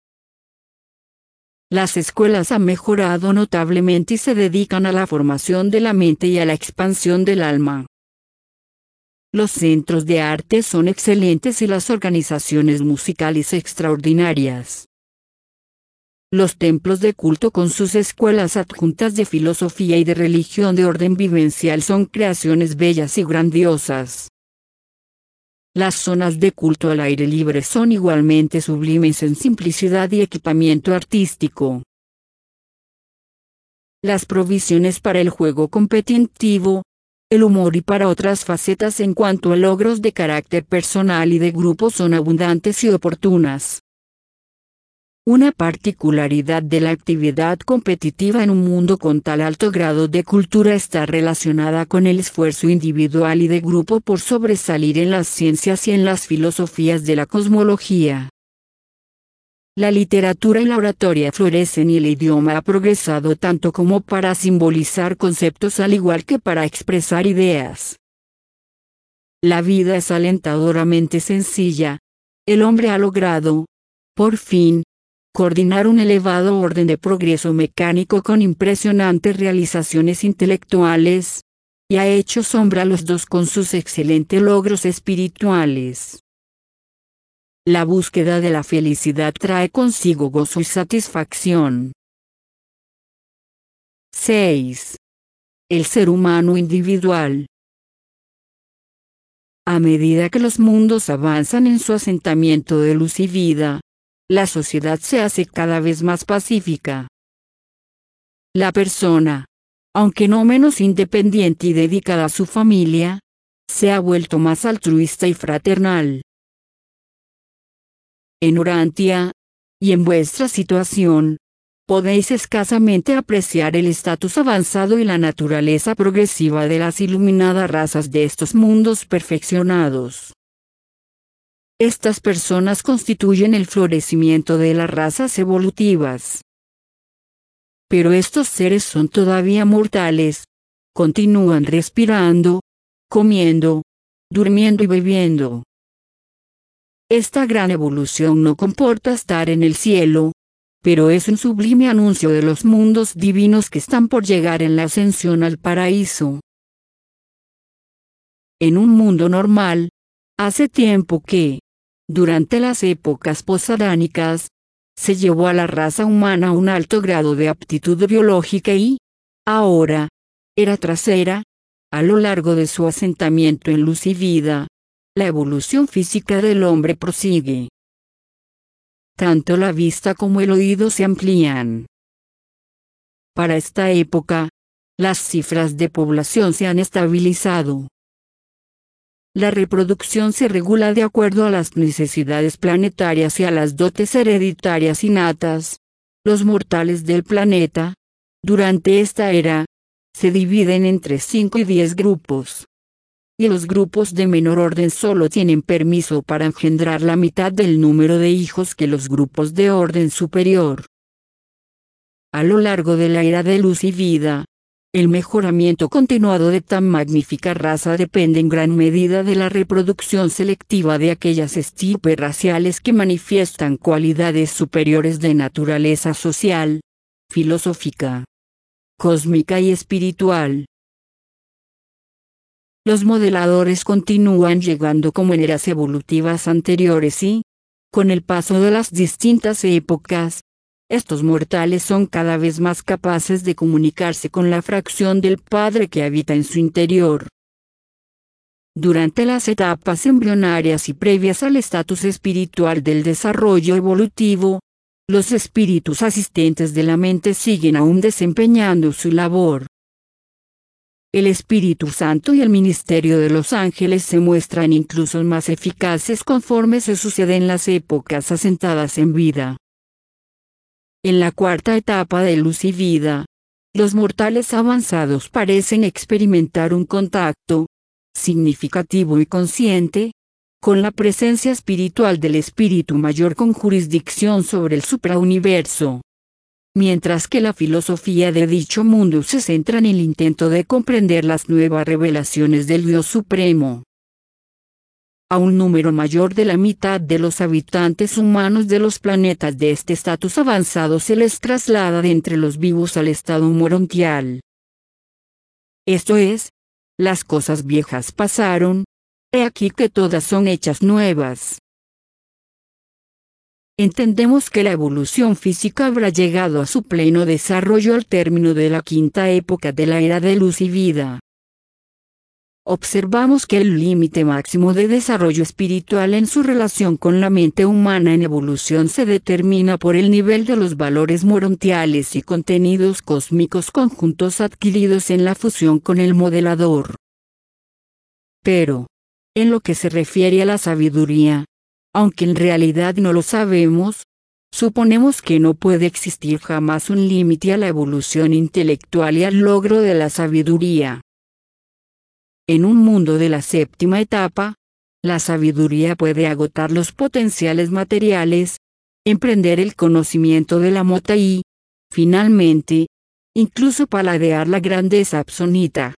Las escuelas han mejorado notablemente y se dedican a la formación de la mente y a la expansión del alma. Los centros de arte son excelentes y las organizaciones musicales extraordinarias. Los templos de culto con sus escuelas adjuntas de filosofía y de religión de orden vivencial son creaciones bellas y grandiosas. Las zonas de culto al aire libre son igualmente sublimes en simplicidad y equipamiento artístico. Las provisiones para el juego competitivo, el humor y para otras facetas en cuanto a logros de carácter personal y de grupo son abundantes y oportunas. Una particularidad de la actividad competitiva en un mundo con tal alto grado de cultura está relacionada con el esfuerzo individual y de grupo por sobresalir en las ciencias y en las filosofías de la cosmología. La literatura y la oratoria florecen y el idioma ha progresado tanto como para simbolizar conceptos al igual que para expresar ideas. La vida es alentadoramente sencilla. El hombre ha logrado, por fin, coordinar un elevado orden de progreso mecánico con impresionantes realizaciones intelectuales, y ha hecho sombra a los dos con sus excelentes logros espirituales. La búsqueda de la felicidad trae consigo gozo y satisfacción. seis. El ser humano individual. A medida que los mundos avanzan en su asentamiento de luz y vida, la sociedad se hace cada vez más pacífica. La persona, aunque no menos independiente y dedicada a su familia, se ha vuelto más altruista y fraternal. En Urantia, y en vuestra situación, podéis escasamente apreciar el estatus avanzado y la naturaleza progresiva de las iluminadas razas de estos mundos perfeccionados. Estas personas constituyen el florecimiento de las razas evolutivas. Pero estos seres son todavía mortales, continúan respirando, comiendo, durmiendo y bebiendo. Esta gran evolución no comporta estar en el cielo, pero es un sublime anuncio de los mundos divinos que están por llegar en la ascensión al paraíso. En un mundo normal, hace tiempo que, durante las épocas posadánicas, se llevó a la raza humana a un alto grado de aptitud biológica y, ahora, era trasera, a lo largo de su asentamiento en luz y vida, la evolución física del hombre prosigue. Tanto la vista como el oído se amplían. Para esta época, las cifras de población se han estabilizado. La reproducción se regula de acuerdo a las necesidades planetarias y a las dotes hereditarias innatas. Los mortales del planeta, durante esta era, se dividen entre cinco y diez grupos. Y los grupos de menor orden solo tienen permiso para engendrar la mitad del número de hijos que los grupos de orden superior. A lo largo de la era de luz y vida, el mejoramiento continuado de tan magnífica raza depende en gran medida de la reproducción selectiva de aquellas estirpes raciales que manifiestan cualidades superiores de naturaleza social, filosófica, cósmica y espiritual. Los modeladores continúan llegando como en eras evolutivas anteriores y, con el paso de las distintas épocas, estos mortales son cada vez más capaces de comunicarse con la fracción del Padre que habita en su interior. Durante las etapas embrionarias y previas al estatus espiritual del desarrollo evolutivo, los espíritus asistentes de la mente siguen aún desempeñando su labor. El Espíritu Santo y el ministerio de los ángeles se muestran incluso más eficaces conforme se suceden las épocas asentadas en vida. En la cuarta etapa de luz y vida, los mortales avanzados parecen experimentar un contacto, significativo y consciente, con la presencia espiritual del Espíritu Mayor con jurisdicción sobre el suprauniverso. Mientras que la filosofía de dicho mundo se centra en el intento de comprender las nuevas revelaciones del Dios Supremo. A un número mayor de la mitad de los habitantes humanos de los planetas de este estatus avanzado se les traslada de entre los vivos al estado morontial. Esto es, las cosas viejas pasaron, he aquí que todas son hechas nuevas. Entendemos que la evolución física habrá llegado a su pleno desarrollo al término de la quinta época de la era de luz y vida. Observamos que el límite máximo de desarrollo espiritual en su relación con la mente humana en evolución se determina por el nivel de los valores morontiales y contenidos cósmicos conjuntos adquiridos en la fusión con el modelador. Pero, en lo que se refiere a la sabiduría, aunque en realidad no lo sabemos, suponemos que no puede existir jamás un límite a la evolución intelectual y al logro de la sabiduría. En un mundo de la séptima etapa, la sabiduría puede agotar los potenciales materiales, emprender el conocimiento de la mota y, finalmente, incluso paladear la grandeza absoluta.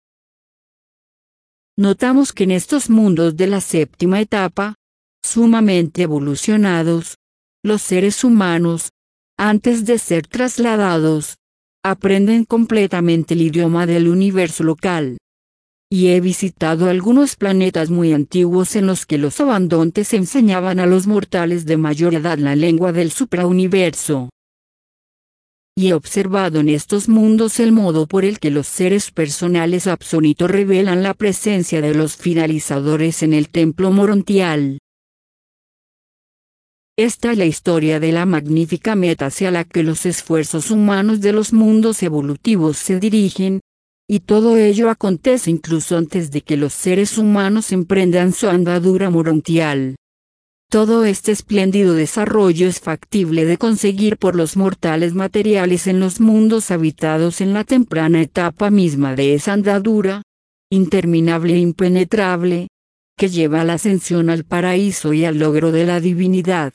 Notamos que en estos mundos de la séptima etapa, sumamente evolucionados, los seres humanos, antes de ser trasladados, aprenden completamente el idioma del universo local. Y he visitado algunos planetas muy antiguos en los que los abandontes enseñaban a los mortales de mayor edad la lengua del suprauniverso. Y he observado en estos mundos el modo por el que los seres personales absolutos revelan la presencia de los finalizadores en el templo morontial. Esta es la historia de la magnífica meta hacia la que los esfuerzos humanos de los mundos evolutivos se dirigen, y todo ello acontece incluso antes de que los seres humanos emprendan su andadura morontial. Todo este espléndido desarrollo es factible de conseguir por los mortales materiales en los mundos habitados en la temprana etapa misma de esa andadura, interminable e impenetrable, que lleva a la ascensión al paraíso y al logro de la divinidad.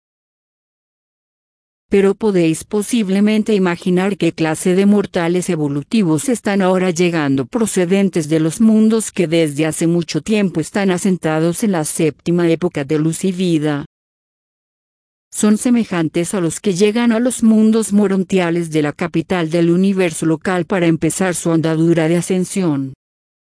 Pero podéis posiblemente imaginar qué clase de mortales evolutivos están ahora llegando procedentes de los mundos que desde hace mucho tiempo están asentados en la séptima época de luz y vida. Son semejantes a los que llegan a los mundos morontiales de la capital del universo local para empezar su andadura de ascensión.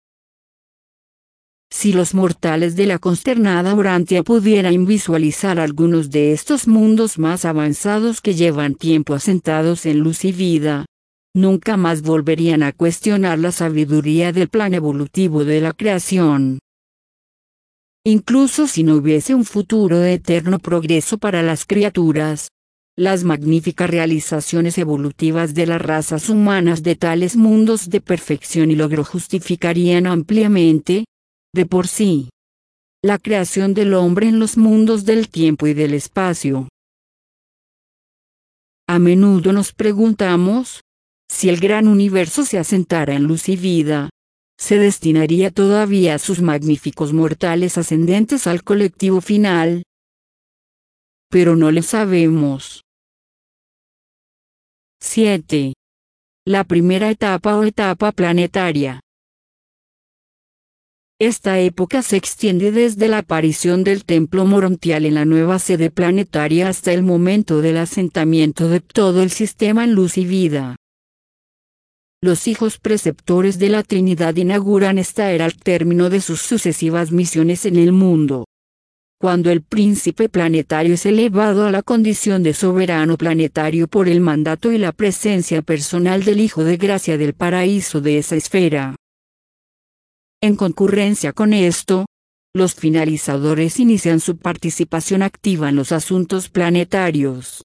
Si los mortales de la consternada Urantia pudieran visualizar algunos de estos mundos más avanzados que llevan tiempo asentados en luz y vida, nunca más volverían a cuestionar la sabiduría del plan evolutivo de la creación. Incluso si no hubiese un futuro de eterno progreso para las criaturas, las magníficas realizaciones evolutivas de las razas humanas de tales mundos de perfección y logro justificarían ampliamente, de por sí, la creación del hombre en los mundos del tiempo y del espacio. A menudo nos preguntamos, si el gran universo se asentara en luz y vida, ¿se destinaría todavía a sus magníficos mortales ascendentes al colectivo final? Pero no lo sabemos. siete. La primera etapa o etapa planetaria. Esta época se extiende desde la aparición del templo morontial en la nueva sede planetaria hasta el momento del asentamiento de todo el sistema en luz y vida. Los hijos preceptores de la Trinidad inauguran esta era al término de sus sucesivas misiones en el mundo. Cuando el príncipe planetario es elevado a la condición de soberano planetario por el mandato y la presencia personal del Hijo de Gracia del paraíso de esa esfera. En concurrencia con esto, los finalizadores inician su participación activa en los asuntos planetarios.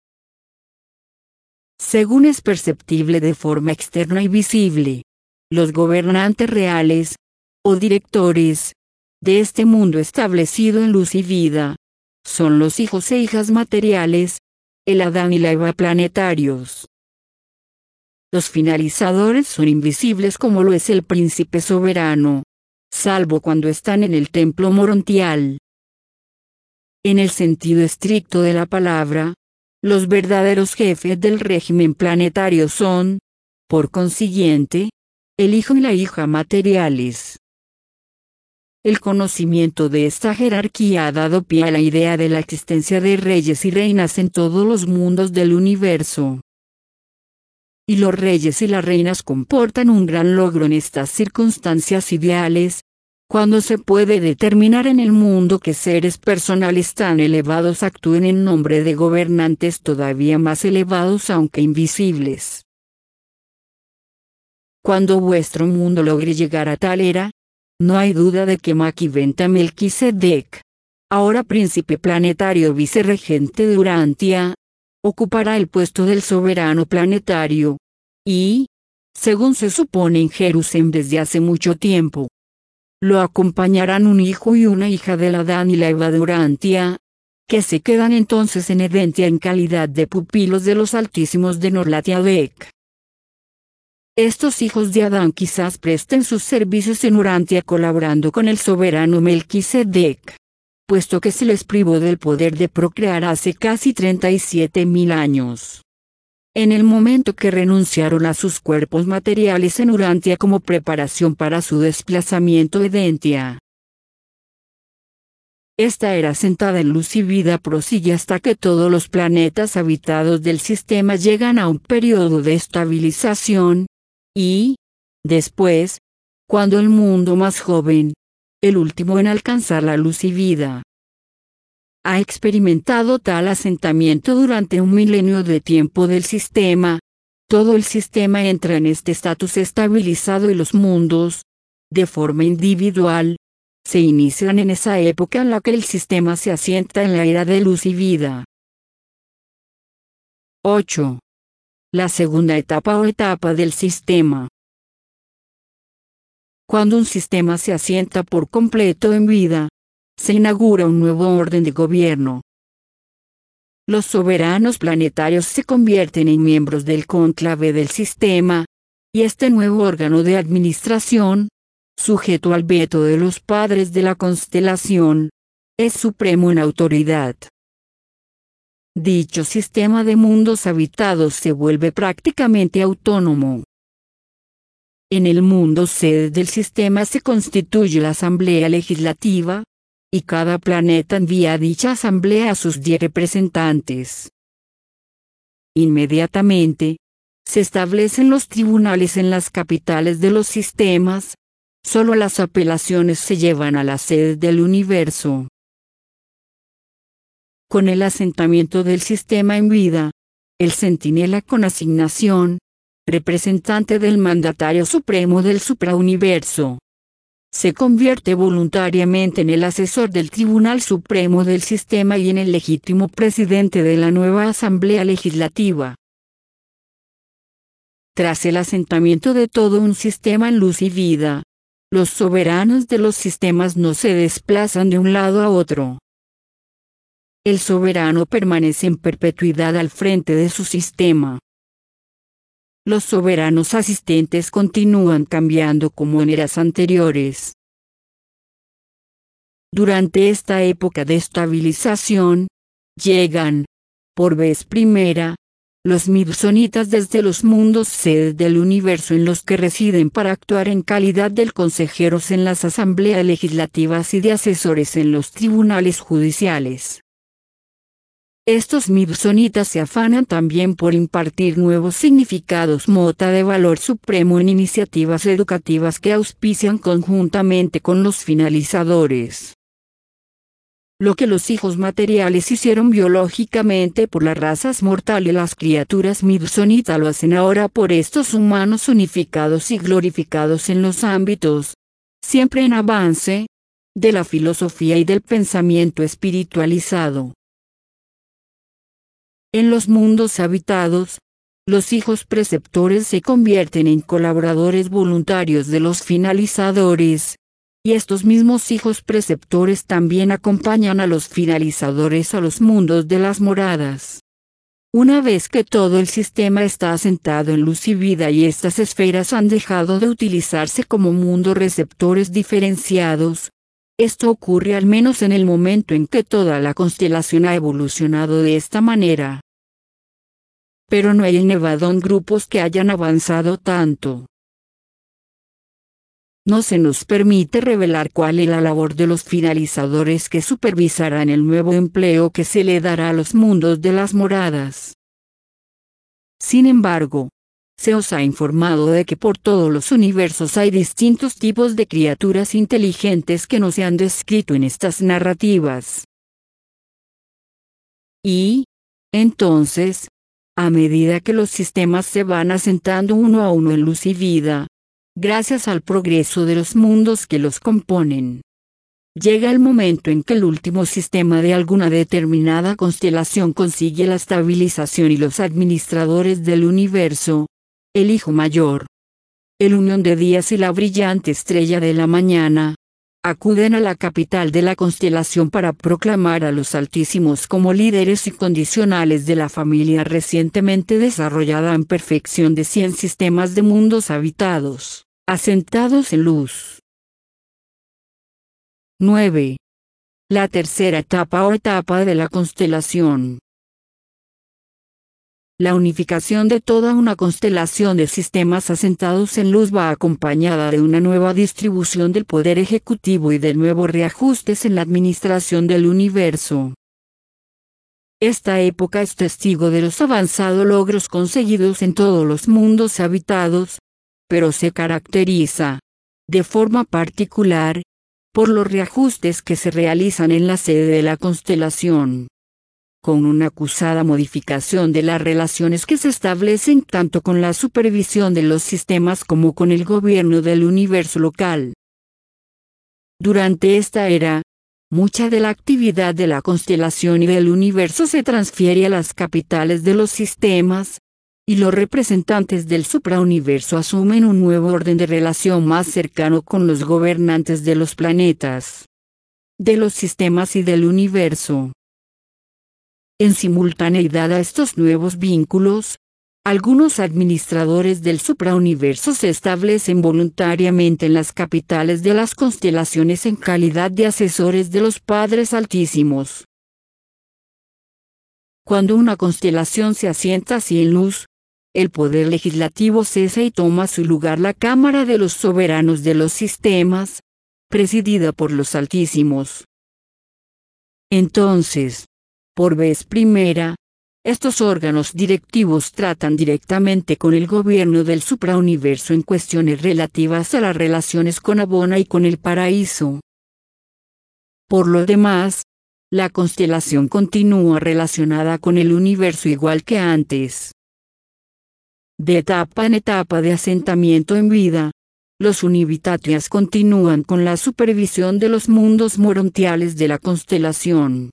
Según es perceptible de forma externa y visible, los gobernantes reales, o directores, de este mundo establecido en luz y vida, son los hijos e hijas materiales, el Adán y la Eva planetarios. Los finalizadores son invisibles como lo es el príncipe soberano, salvo cuando están en el templo morontial. En el sentido estricto de la palabra, los verdaderos jefes del régimen planetario son, por consiguiente, el hijo y la hija materiales. El conocimiento de esta jerarquía ha dado pie a la idea de la existencia de reyes y reinas en todos los mundos del universo. Y los reyes y las reinas comportan un gran logro en estas circunstancias ideales, cuando se puede determinar en el mundo que seres personales tan elevados actúen en nombre de gobernantes todavía más elevados aunque invisibles. Cuando vuestro mundo logre llegar a tal era, no hay duda de que Maquiventa Melquisedec, ahora príncipe planetario vicerregente de Urantia, ocupará el puesto del soberano planetario, y, según se supone en Jerusalén desde hace mucho tiempo, lo acompañarán un hijo y una hija del Adán y la Eva de Urantia, que se quedan entonces en Edentia en calidad de pupilos de los altísimos de Norlatiadec. Estos hijos de Adán quizás presten sus servicios en Urantia colaborando con el soberano Melquisedec, puesto que se les privó del poder de procrear hace casi treinta y siete mil años. En el momento que renunciaron a sus cuerpos materiales en Urantia como preparación para su desplazamiento a Edentia. Esta era sentada en luz y vida prosigue hasta que todos los planetas habitados del sistema llegan a un periodo de estabilización, y, después, cuando el mundo más joven, el último en alcanzar la luz y vida, ha experimentado tal asentamiento durante un milenio de tiempo del sistema, todo el sistema entra en este estatus estabilizado y los mundos, de forma individual, se inician en esa época en la que el sistema se asienta en la era de luz y vida. ocho. La segunda etapa o etapa del sistema. Cuando un sistema se asienta por completo en vida, se inaugura un nuevo orden de gobierno. Los soberanos planetarios se convierten en miembros del cónclave del sistema, y este nuevo órgano de administración, sujeto al veto de los padres de la constelación, es supremo en autoridad. Dicho sistema de mundos habitados se vuelve prácticamente autónomo. En el mundo sede del sistema se constituye la Asamblea Legislativa, y cada planeta envía a dicha asamblea a sus diez representantes. Inmediatamente, se establecen los tribunales en las capitales de los sistemas, solo las apelaciones se llevan a la sede del universo. Con el asentamiento del sistema en vida, el centinela con asignación, representante del mandatario supremo del suprauniverso, se convierte voluntariamente en el asesor del Tribunal Supremo del Sistema y en el legítimo presidente de la nueva Asamblea Legislativa. Tras el asentamiento de todo un sistema en luz y vida, los soberanos de los sistemas no se desplazan de un lado a otro. El soberano permanece en perpetuidad al frente de su sistema. Los soberanos asistentes continúan cambiando como en eras anteriores. Durante esta época de estabilización, llegan, por vez primera, los Mibsonitas desde los mundos sedes del universo en los que residen para actuar en calidad de consejeros en las asambleas legislativas y de asesores en los tribunales judiciales. Estos Mibsonitas se afanan también por impartir nuevos significados mota de valor supremo en iniciativas educativas que auspician conjuntamente con los finalizadores. Lo que los hijos materiales hicieron biológicamente por las razas mortales, las criaturas Mibsonita lo hacen ahora por estos humanos unificados y glorificados en los ámbitos, siempre en avance, de la filosofía y del pensamiento espiritualizado. En los mundos habitados, los hijos preceptores se convierten en colaboradores voluntarios de los finalizadores, y estos mismos hijos preceptores también acompañan a los finalizadores a los mundos de las moradas. Una vez que todo el sistema está asentado en luz y vida y estas esferas han dejado de utilizarse como mundos receptores diferenciados, esto ocurre al menos en el momento en que toda la constelación ha evolucionado de esta manera. Pero no hay en Nevadón grupos que hayan avanzado tanto. No se nos permite revelar cuál es la labor de los finalizadores que supervisarán el nuevo empleo que se le dará a los mundos de las moradas. Sin embargo, se os ha informado de que por todos los universos hay distintos tipos de criaturas inteligentes que no se han descrito en estas narrativas. Y, entonces, a medida que los sistemas se van asentando uno a uno en luz y vida, gracias al progreso de los mundos que los componen, llega el momento en que el último sistema de alguna determinada constelación consigue la estabilización y los administradores del universo, el hijo mayor, el unión de días y la brillante estrella de la mañana, acuden a la capital de la constelación para proclamar a los Altísimos como líderes incondicionales de la familia recientemente desarrollada en perfección de cien sistemas de mundos habitados, asentados en luz. nueve. La tercera etapa o etapa de la constelación. La unificación de toda una constelación de sistemas asentados en luz va acompañada de una nueva distribución del poder ejecutivo y de nuevos reajustes en la administración del universo. Esta época es testigo de los avanzados logros conseguidos en todos los mundos habitados, pero se caracteriza, de forma particular, por los reajustes que se realizan en la sede de la constelación, con una acusada modificación de las relaciones que se establecen tanto con la supervisión de los sistemas como con el gobierno del universo local. Durante esta era, mucha de la actividad de la constelación y del universo se transfiere a las capitales de los sistemas, y los representantes del suprauniverso asumen un nuevo orden de relación más cercano con los gobernantes de los planetas, de los sistemas y del universo. En simultaneidad a estos nuevos vínculos, algunos administradores del suprauniverso se establecen voluntariamente en las capitales de las constelaciones en calidad de asesores de los Padres Altísimos. Cuando una constelación se asienta así en luz, el poder legislativo cesa y toma su lugar la Cámara de los Soberanos de los Sistemas, presidida por los Altísimos. Entonces, por vez primera, estos órganos directivos tratan directamente con el gobierno del suprauniverso en cuestiones relativas a las relaciones con Abona y con el paraíso. Por lo demás, la constelación continúa relacionada con el universo igual que antes. De etapa en etapa de asentamiento en vida, los Univitatias continúan con la supervisión de los mundos morontiales de la constelación.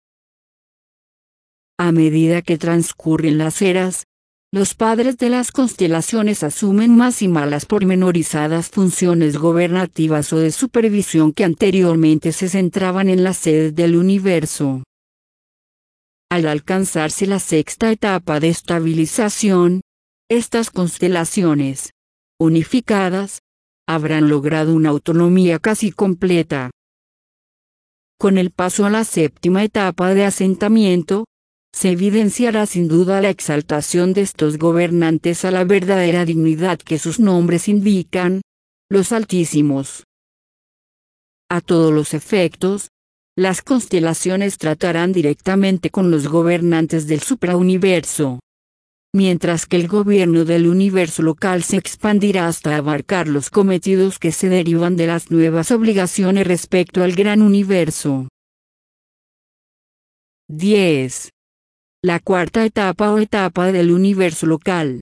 A medida que transcurren las eras, los padres de las constelaciones asumen más y más las pormenorizadas funciones gobernativas o de supervisión que anteriormente se centraban en las sedes del universo. Al alcanzarse la sexta etapa de estabilización, estas constelaciones, unificadas, habrán logrado una autonomía casi completa. Con el paso a la séptima etapa de asentamiento, se evidenciará sin duda la exaltación de estos gobernantes a la verdadera dignidad que sus nombres indican, los Altísimos. A todos los efectos, las constelaciones tratarán directamente con los gobernantes del suprauniverso, mientras que el gobierno del universo local se expandirá hasta abarcar los cometidos que se derivan de las nuevas obligaciones respecto al gran universo. diez. La cuarta etapa o etapa del universo local.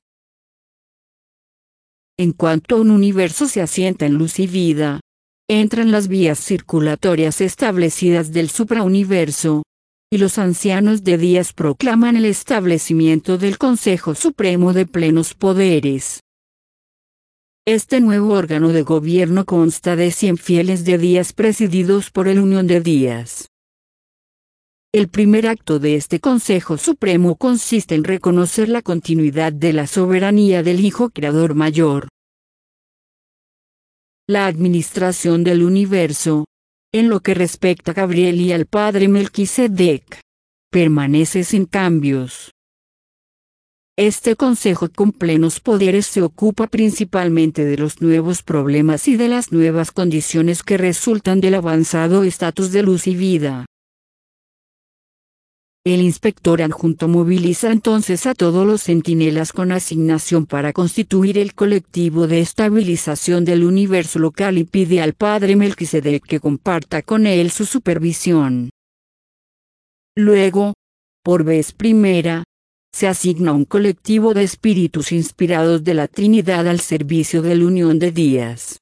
En cuanto un universo se asienta en luz y vida, entran las vías circulatorias establecidas del suprauniverso, y los ancianos de días proclaman el establecimiento del Consejo Supremo de Plenos Poderes. Este nuevo órgano de gobierno consta de cien fieles de días presididos por el Unión de Días. El primer acto de este Consejo Supremo consiste en reconocer la continuidad de la soberanía del Hijo Creador Mayor. La administración del universo, en lo que respecta a Gabriel y al Padre Melquisedec, permanece sin cambios. Este Consejo con plenos poderes se ocupa principalmente de los nuevos problemas y de las nuevas condiciones que resultan del avanzado estatus de luz y vida. El inspector adjunto moviliza entonces a todos los centinelas con asignación para constituir el colectivo de estabilización del universo local y pide al Padre Melquisedec que comparta con él su supervisión. Luego, por vez primera, se asigna un colectivo de espíritus inspirados de la Trinidad al servicio de la Unión de Días.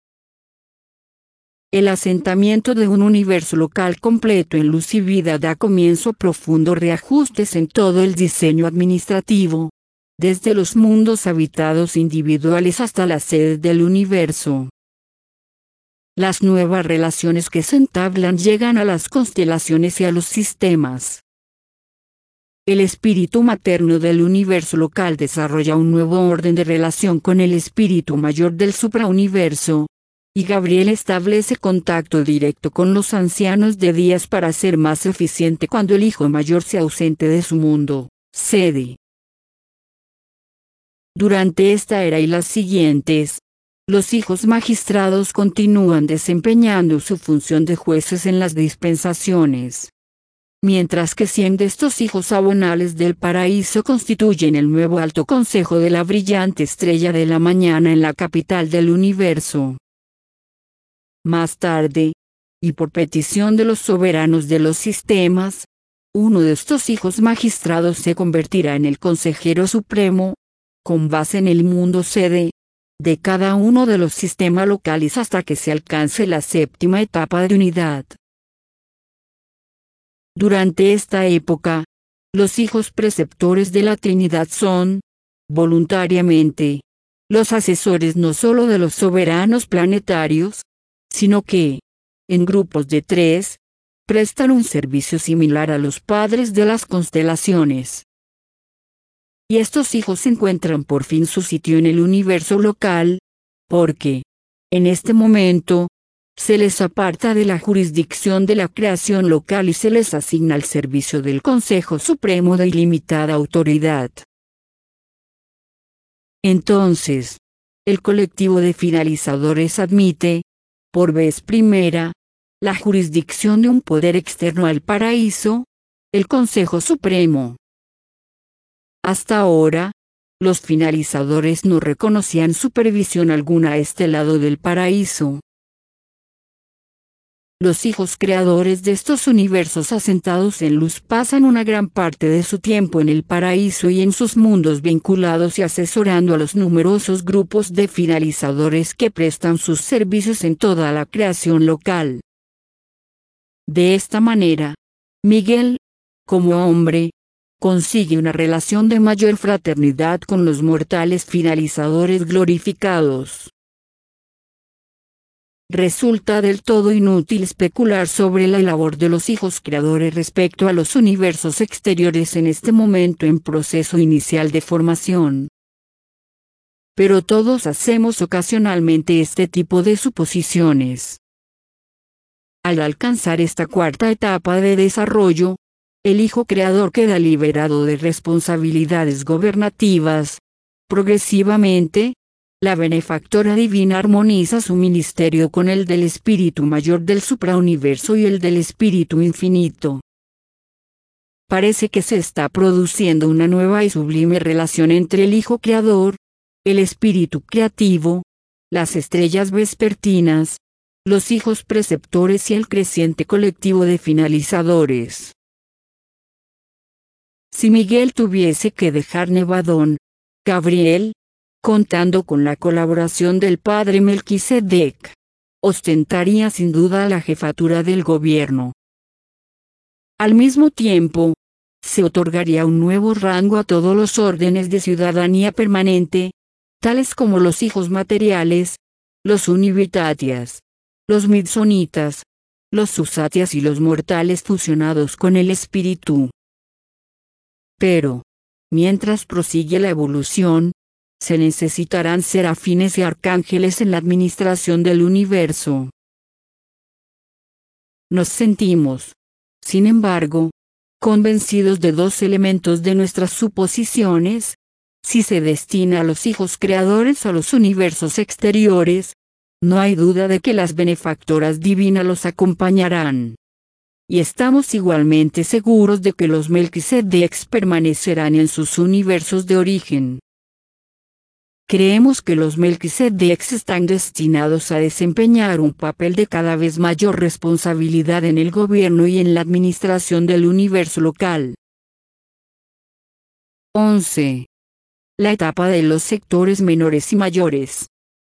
El asentamiento de un universo local completo en luz y vida da comienzo a profundos reajustes en todo el diseño administrativo, desde los mundos habitados individuales hasta la sede del universo. las nuevas relaciones que se entablan llegan a las constelaciones y a los sistemas. El espíritu materno del universo local desarrolla un nuevo orden de relación con el espíritu mayor del suprauniverso, y Gabriel establece contacto directo con los ancianos de días para ser más eficiente cuando el hijo mayor se ausente de su mundo, sede. Durante esta era y las siguientes, los hijos magistrados continúan desempeñando su función de jueces en las dispensaciones, mientras que cien de estos hijos abonales del paraíso constituyen el nuevo alto consejo de la brillante estrella de la mañana en la capital del universo. Más tarde, y por petición de los soberanos de los sistemas, uno de estos hijos magistrados se convertirá en el consejero supremo, con base en el mundo sede, de cada uno de los sistemas locales hasta que se alcance la séptima etapa de unidad. Durante esta época, los hijos preceptores de la Trinidad son, voluntariamente, los asesores no solo de los soberanos planetarios, sino que, en grupos de tres, prestan un servicio similar a los padres de las constelaciones. Y estos hijos encuentran por fin su sitio en el universo local, porque, en este momento, se les aparta de la jurisdicción de la creación local y se les asigna al servicio del Consejo Supremo de ilimitada autoridad. Entonces, el colectivo de finalizadores admite, por vez primera, la jurisdicción de un poder externo al paraíso, el Consejo Supremo. Hasta ahora, los finalizadores no reconocían supervisión alguna a este lado del paraíso. Los hijos creadores de estos universos asentados en luz pasan una gran parte de su tiempo en el paraíso y en sus mundos vinculados y asesorando a los numerosos grupos de finalizadores que prestan sus servicios en toda la creación local. De esta manera, Miguel, como hombre, consigue una relación de mayor fraternidad con los mortales finalizadores glorificados. Resulta del todo inútil especular sobre la labor de los hijos creadores respecto a los universos exteriores en este momento en proceso inicial de formación. Pero todos hacemos ocasionalmente este tipo de suposiciones. Al alcanzar esta cuarta etapa de desarrollo, el hijo creador queda liberado de responsabilidades gobernativas. Progresivamente, la benefactora divina armoniza su ministerio con el del espíritu mayor del suprauniverso y el del espíritu infinito. Parece que se está produciendo una nueva y sublime relación entre el hijo creador, el espíritu creativo, las estrellas vespertinas, los hijos preceptores y el creciente colectivo de finalizadores. Si Miguel tuviese que dejar Nevadón, Gabriel, contando con la colaboración del padre Melquisedec, ostentaría sin duda la jefatura del gobierno. Al mismo tiempo, se otorgaría un nuevo rango a todos los órdenes de ciudadanía permanente, tales como los hijos materiales, los univitatias, los midsonitas, los susatias y los mortales fusionados con el espíritu. Pero, mientras prosigue la evolución, se necesitarán serafines y arcángeles en la administración del universo. Nos sentimos, sin embargo, convencidos de dos elementos de nuestras suposiciones. Si se destina a los hijos creadores a los universos exteriores, no hay duda de que las benefactoras divinas los acompañarán. Y estamos igualmente seguros de que los Melquisedecs permanecerán en sus universos de origen. Creemos que los Melquisedecs están destinados a desempeñar un papel de cada vez mayor responsabilidad en el gobierno y en la administración del universo local. once. La etapa de los sectores menores y mayores.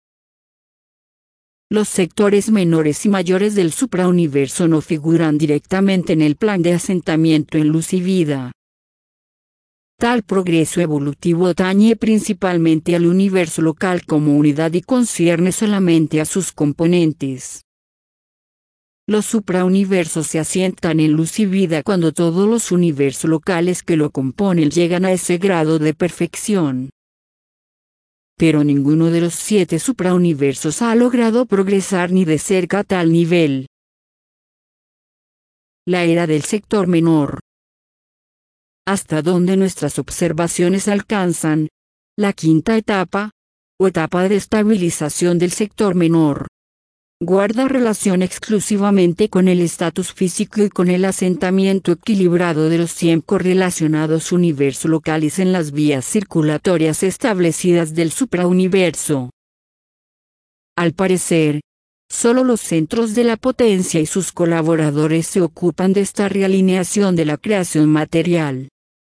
Los sectores menores y mayores del suprauniverso no figuran directamente en el plan de asentamiento en luz y vida. Tal progreso evolutivo atañe principalmente al universo local como unidad y concierne solamente a sus componentes. Los suprauniversos se asientan en luz y vida cuando todos los universos locales que lo componen llegan a ese grado de perfección. Pero ninguno de los siete suprauniversos ha logrado progresar ni de cerca a tal nivel. La era del sector menor. Hasta donde nuestras observaciones alcanzan, la quinta etapa, o etapa de estabilización del sector menor, guarda relación exclusivamente con el estatus físico y con el asentamiento equilibrado de los cien correlacionados universos locales en las vías circulatorias establecidas del suprauniverso. Al parecer, solo los centros de la potencia y sus colaboradores se ocupan de esta realineación de la creación material.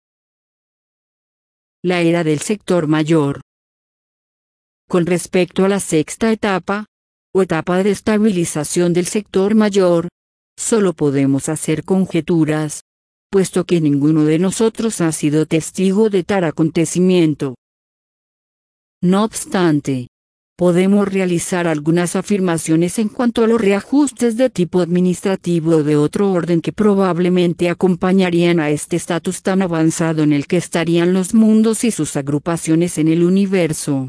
La era del sector mayor. Con respecto a la sexta etapa, o etapa de estabilización del sector mayor, solo podemos hacer conjeturas, puesto que ninguno de nosotros ha sido testigo de tal acontecimiento. No obstante, podemos realizar algunas afirmaciones en cuanto a los reajustes de tipo administrativo o de otro orden que probablemente acompañarían a este estatus tan avanzado en el que estarían los mundos y sus agrupaciones en el universo.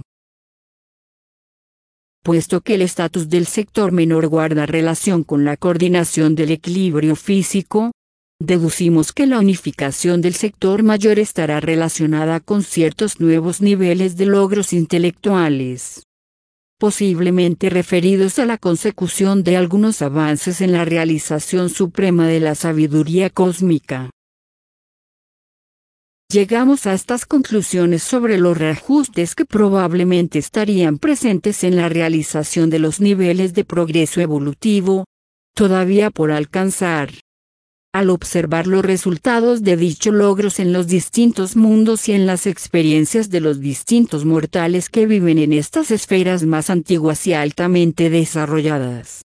Puesto que el estatus del sector menor guarda relación con la coordinación del equilibrio físico, deducimos que la unificación del sector mayor estará relacionada con ciertos nuevos niveles de logros intelectuales, posiblemente referidos a la consecución de algunos avances en la realización suprema de la sabiduría cósmica. Llegamos a estas conclusiones sobre los reajustes que probablemente estarían presentes en la realización de los niveles de progreso evolutivo, todavía por alcanzar. Al observar los resultados de dichos logros en los distintos mundos y en las experiencias de los distintos mortales que viven en estas esferas más antiguas y altamente desarrolladas.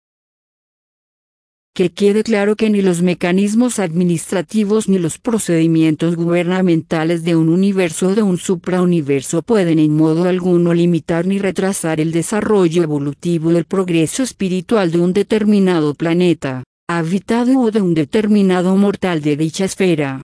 Que quede claro que ni los mecanismos administrativos ni los procedimientos gubernamentales de un universo o de un suprauniverso pueden en modo alguno limitar ni retrasar el desarrollo evolutivo del progreso espiritual de un determinado planeta habitado o de un determinado mortal de dicha esfera.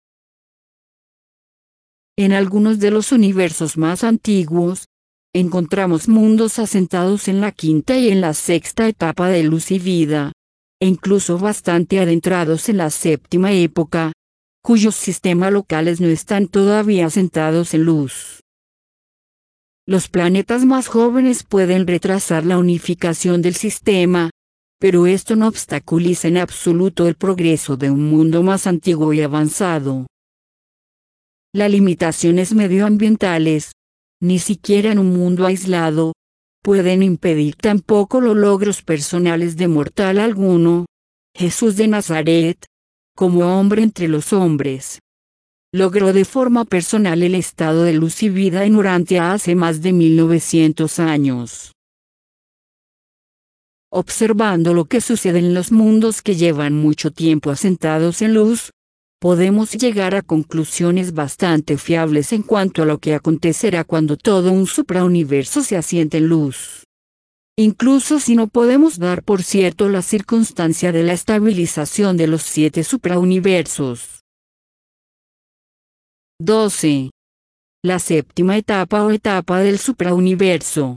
En algunos de los universos más antiguos, encontramos mundos asentados en la quinta y en la sexta etapa de luz y vida, e incluso bastante adentrados en la séptima época, cuyos sistemas locales no están todavía asentados en luz. Los planetas más jóvenes pueden retrasar la unificación del sistema, pero esto no obstaculiza en absoluto el progreso de un mundo más antiguo y avanzado. Las limitaciones medioambientales, ni siquiera en un mundo aislado, pueden impedir tampoco los logros personales de mortal alguno. Jesús de Nazaret, como hombre entre los hombres, logró de forma personal el estado de luz y vida en Urantia hace más de mil novecientos años. Observando lo que sucede en los mundos que llevan mucho tiempo asentados en luz, podemos llegar a conclusiones bastante fiables en cuanto a lo que acontecerá cuando todo un suprauniverso se asiente en luz. Incluso si no podemos dar por cierto la circunstancia de la estabilización de los siete suprauniversos. doce. La séptima etapa o etapa del suprauniverso.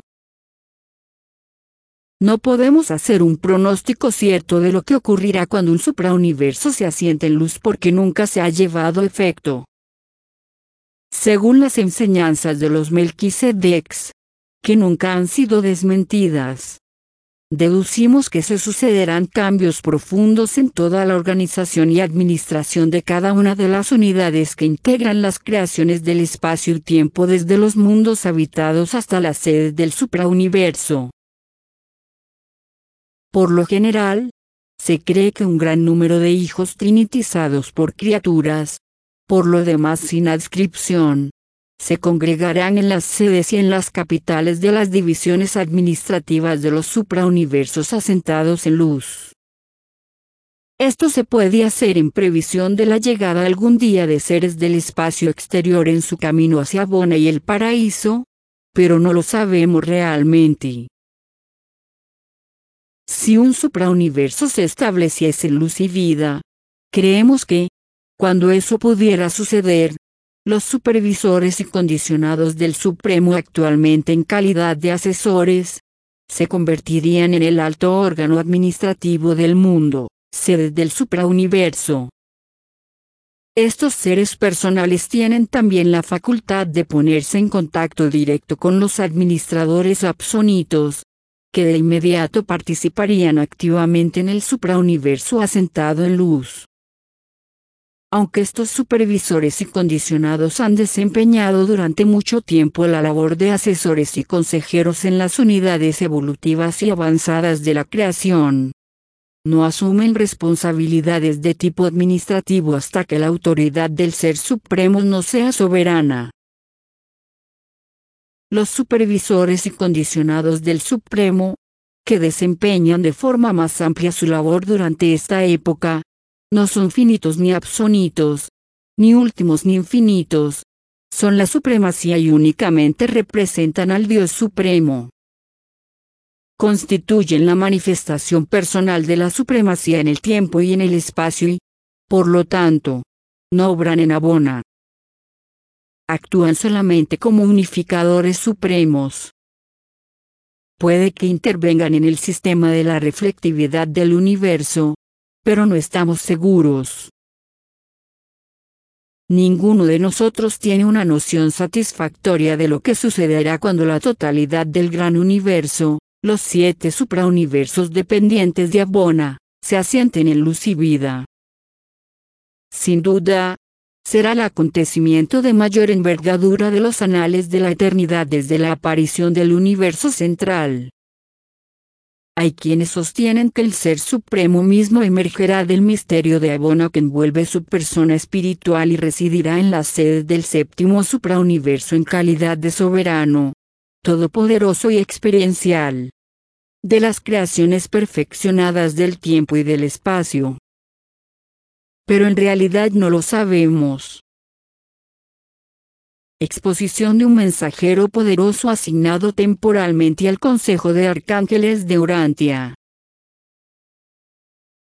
No podemos hacer un pronóstico cierto de lo que ocurrirá cuando un suprauniverso se asiente en luz porque nunca se ha llevado a efecto. Según las enseñanzas de los Melquisedecs, que nunca han sido desmentidas, deducimos que se sucederán cambios profundos en toda la organización y administración de cada una de las unidades que integran las creaciones del espacio y tiempo desde los mundos habitados hasta las sedes del suprauniverso. Por lo general, se cree que un gran número de hijos trinitizados por criaturas, por lo demás sin adscripción, se congregarán en las sedes y en las capitales de las divisiones administrativas de los suprauniversos asentados en luz. Esto se puede hacer en previsión de la llegada algún día de seres del espacio exterior en su camino hacia Bona y el paraíso, pero no lo sabemos realmente. Si un suprauniverso se estableciese en luz y vida, creemos que, cuando eso pudiera suceder, los supervisores y condicionados del Supremo, actualmente en calidad de asesores, se convertirían en el alto órgano administrativo del mundo, sede del suprauniverso. Estos seres personales tienen también la facultad de ponerse en contacto directo con los administradores absonitos, que de inmediato participarían activamente en el suprauniverso asentado en luz. Aunque estos supervisores y condicionados han desempeñado durante mucho tiempo la labor de asesores y consejeros en las unidades evolutivas y avanzadas de la creación, no asumen responsabilidades de tipo administrativo hasta que la autoridad del Ser Supremo no sea soberana. Los supervisores y condicionados del Supremo, que desempeñan de forma más amplia su labor durante esta época, no son finitos ni absonitos, ni últimos ni infinitos, son la supremacía y únicamente representan al Dios Supremo. Constituyen la manifestación personal de la supremacía en el tiempo y en el espacio y, por lo tanto, no obran en abona. Actúan solamente como unificadores supremos. Puede que intervengan en el sistema de la reflectividad del universo, pero no estamos seguros. Ninguno de nosotros tiene una noción satisfactoria de lo que sucederá cuando la totalidad del gran universo, los siete suprauniversos dependientes de Abona, se asienten en luz y vida. Sin duda, será el acontecimiento de mayor envergadura de los anales de la eternidad desde la aparición del universo central. Hay quienes sostienen que el Ser Supremo mismo emergerá del misterio de Abona que envuelve su persona espiritual y residirá en la sede del séptimo suprauniverso en calidad de soberano, todopoderoso y experiencial, de las creaciones perfeccionadas del tiempo y del espacio. Pero en realidad no lo sabemos. Exposición de un mensajero poderoso asignado temporalmente al Consejo de Arcángeles de Urantia.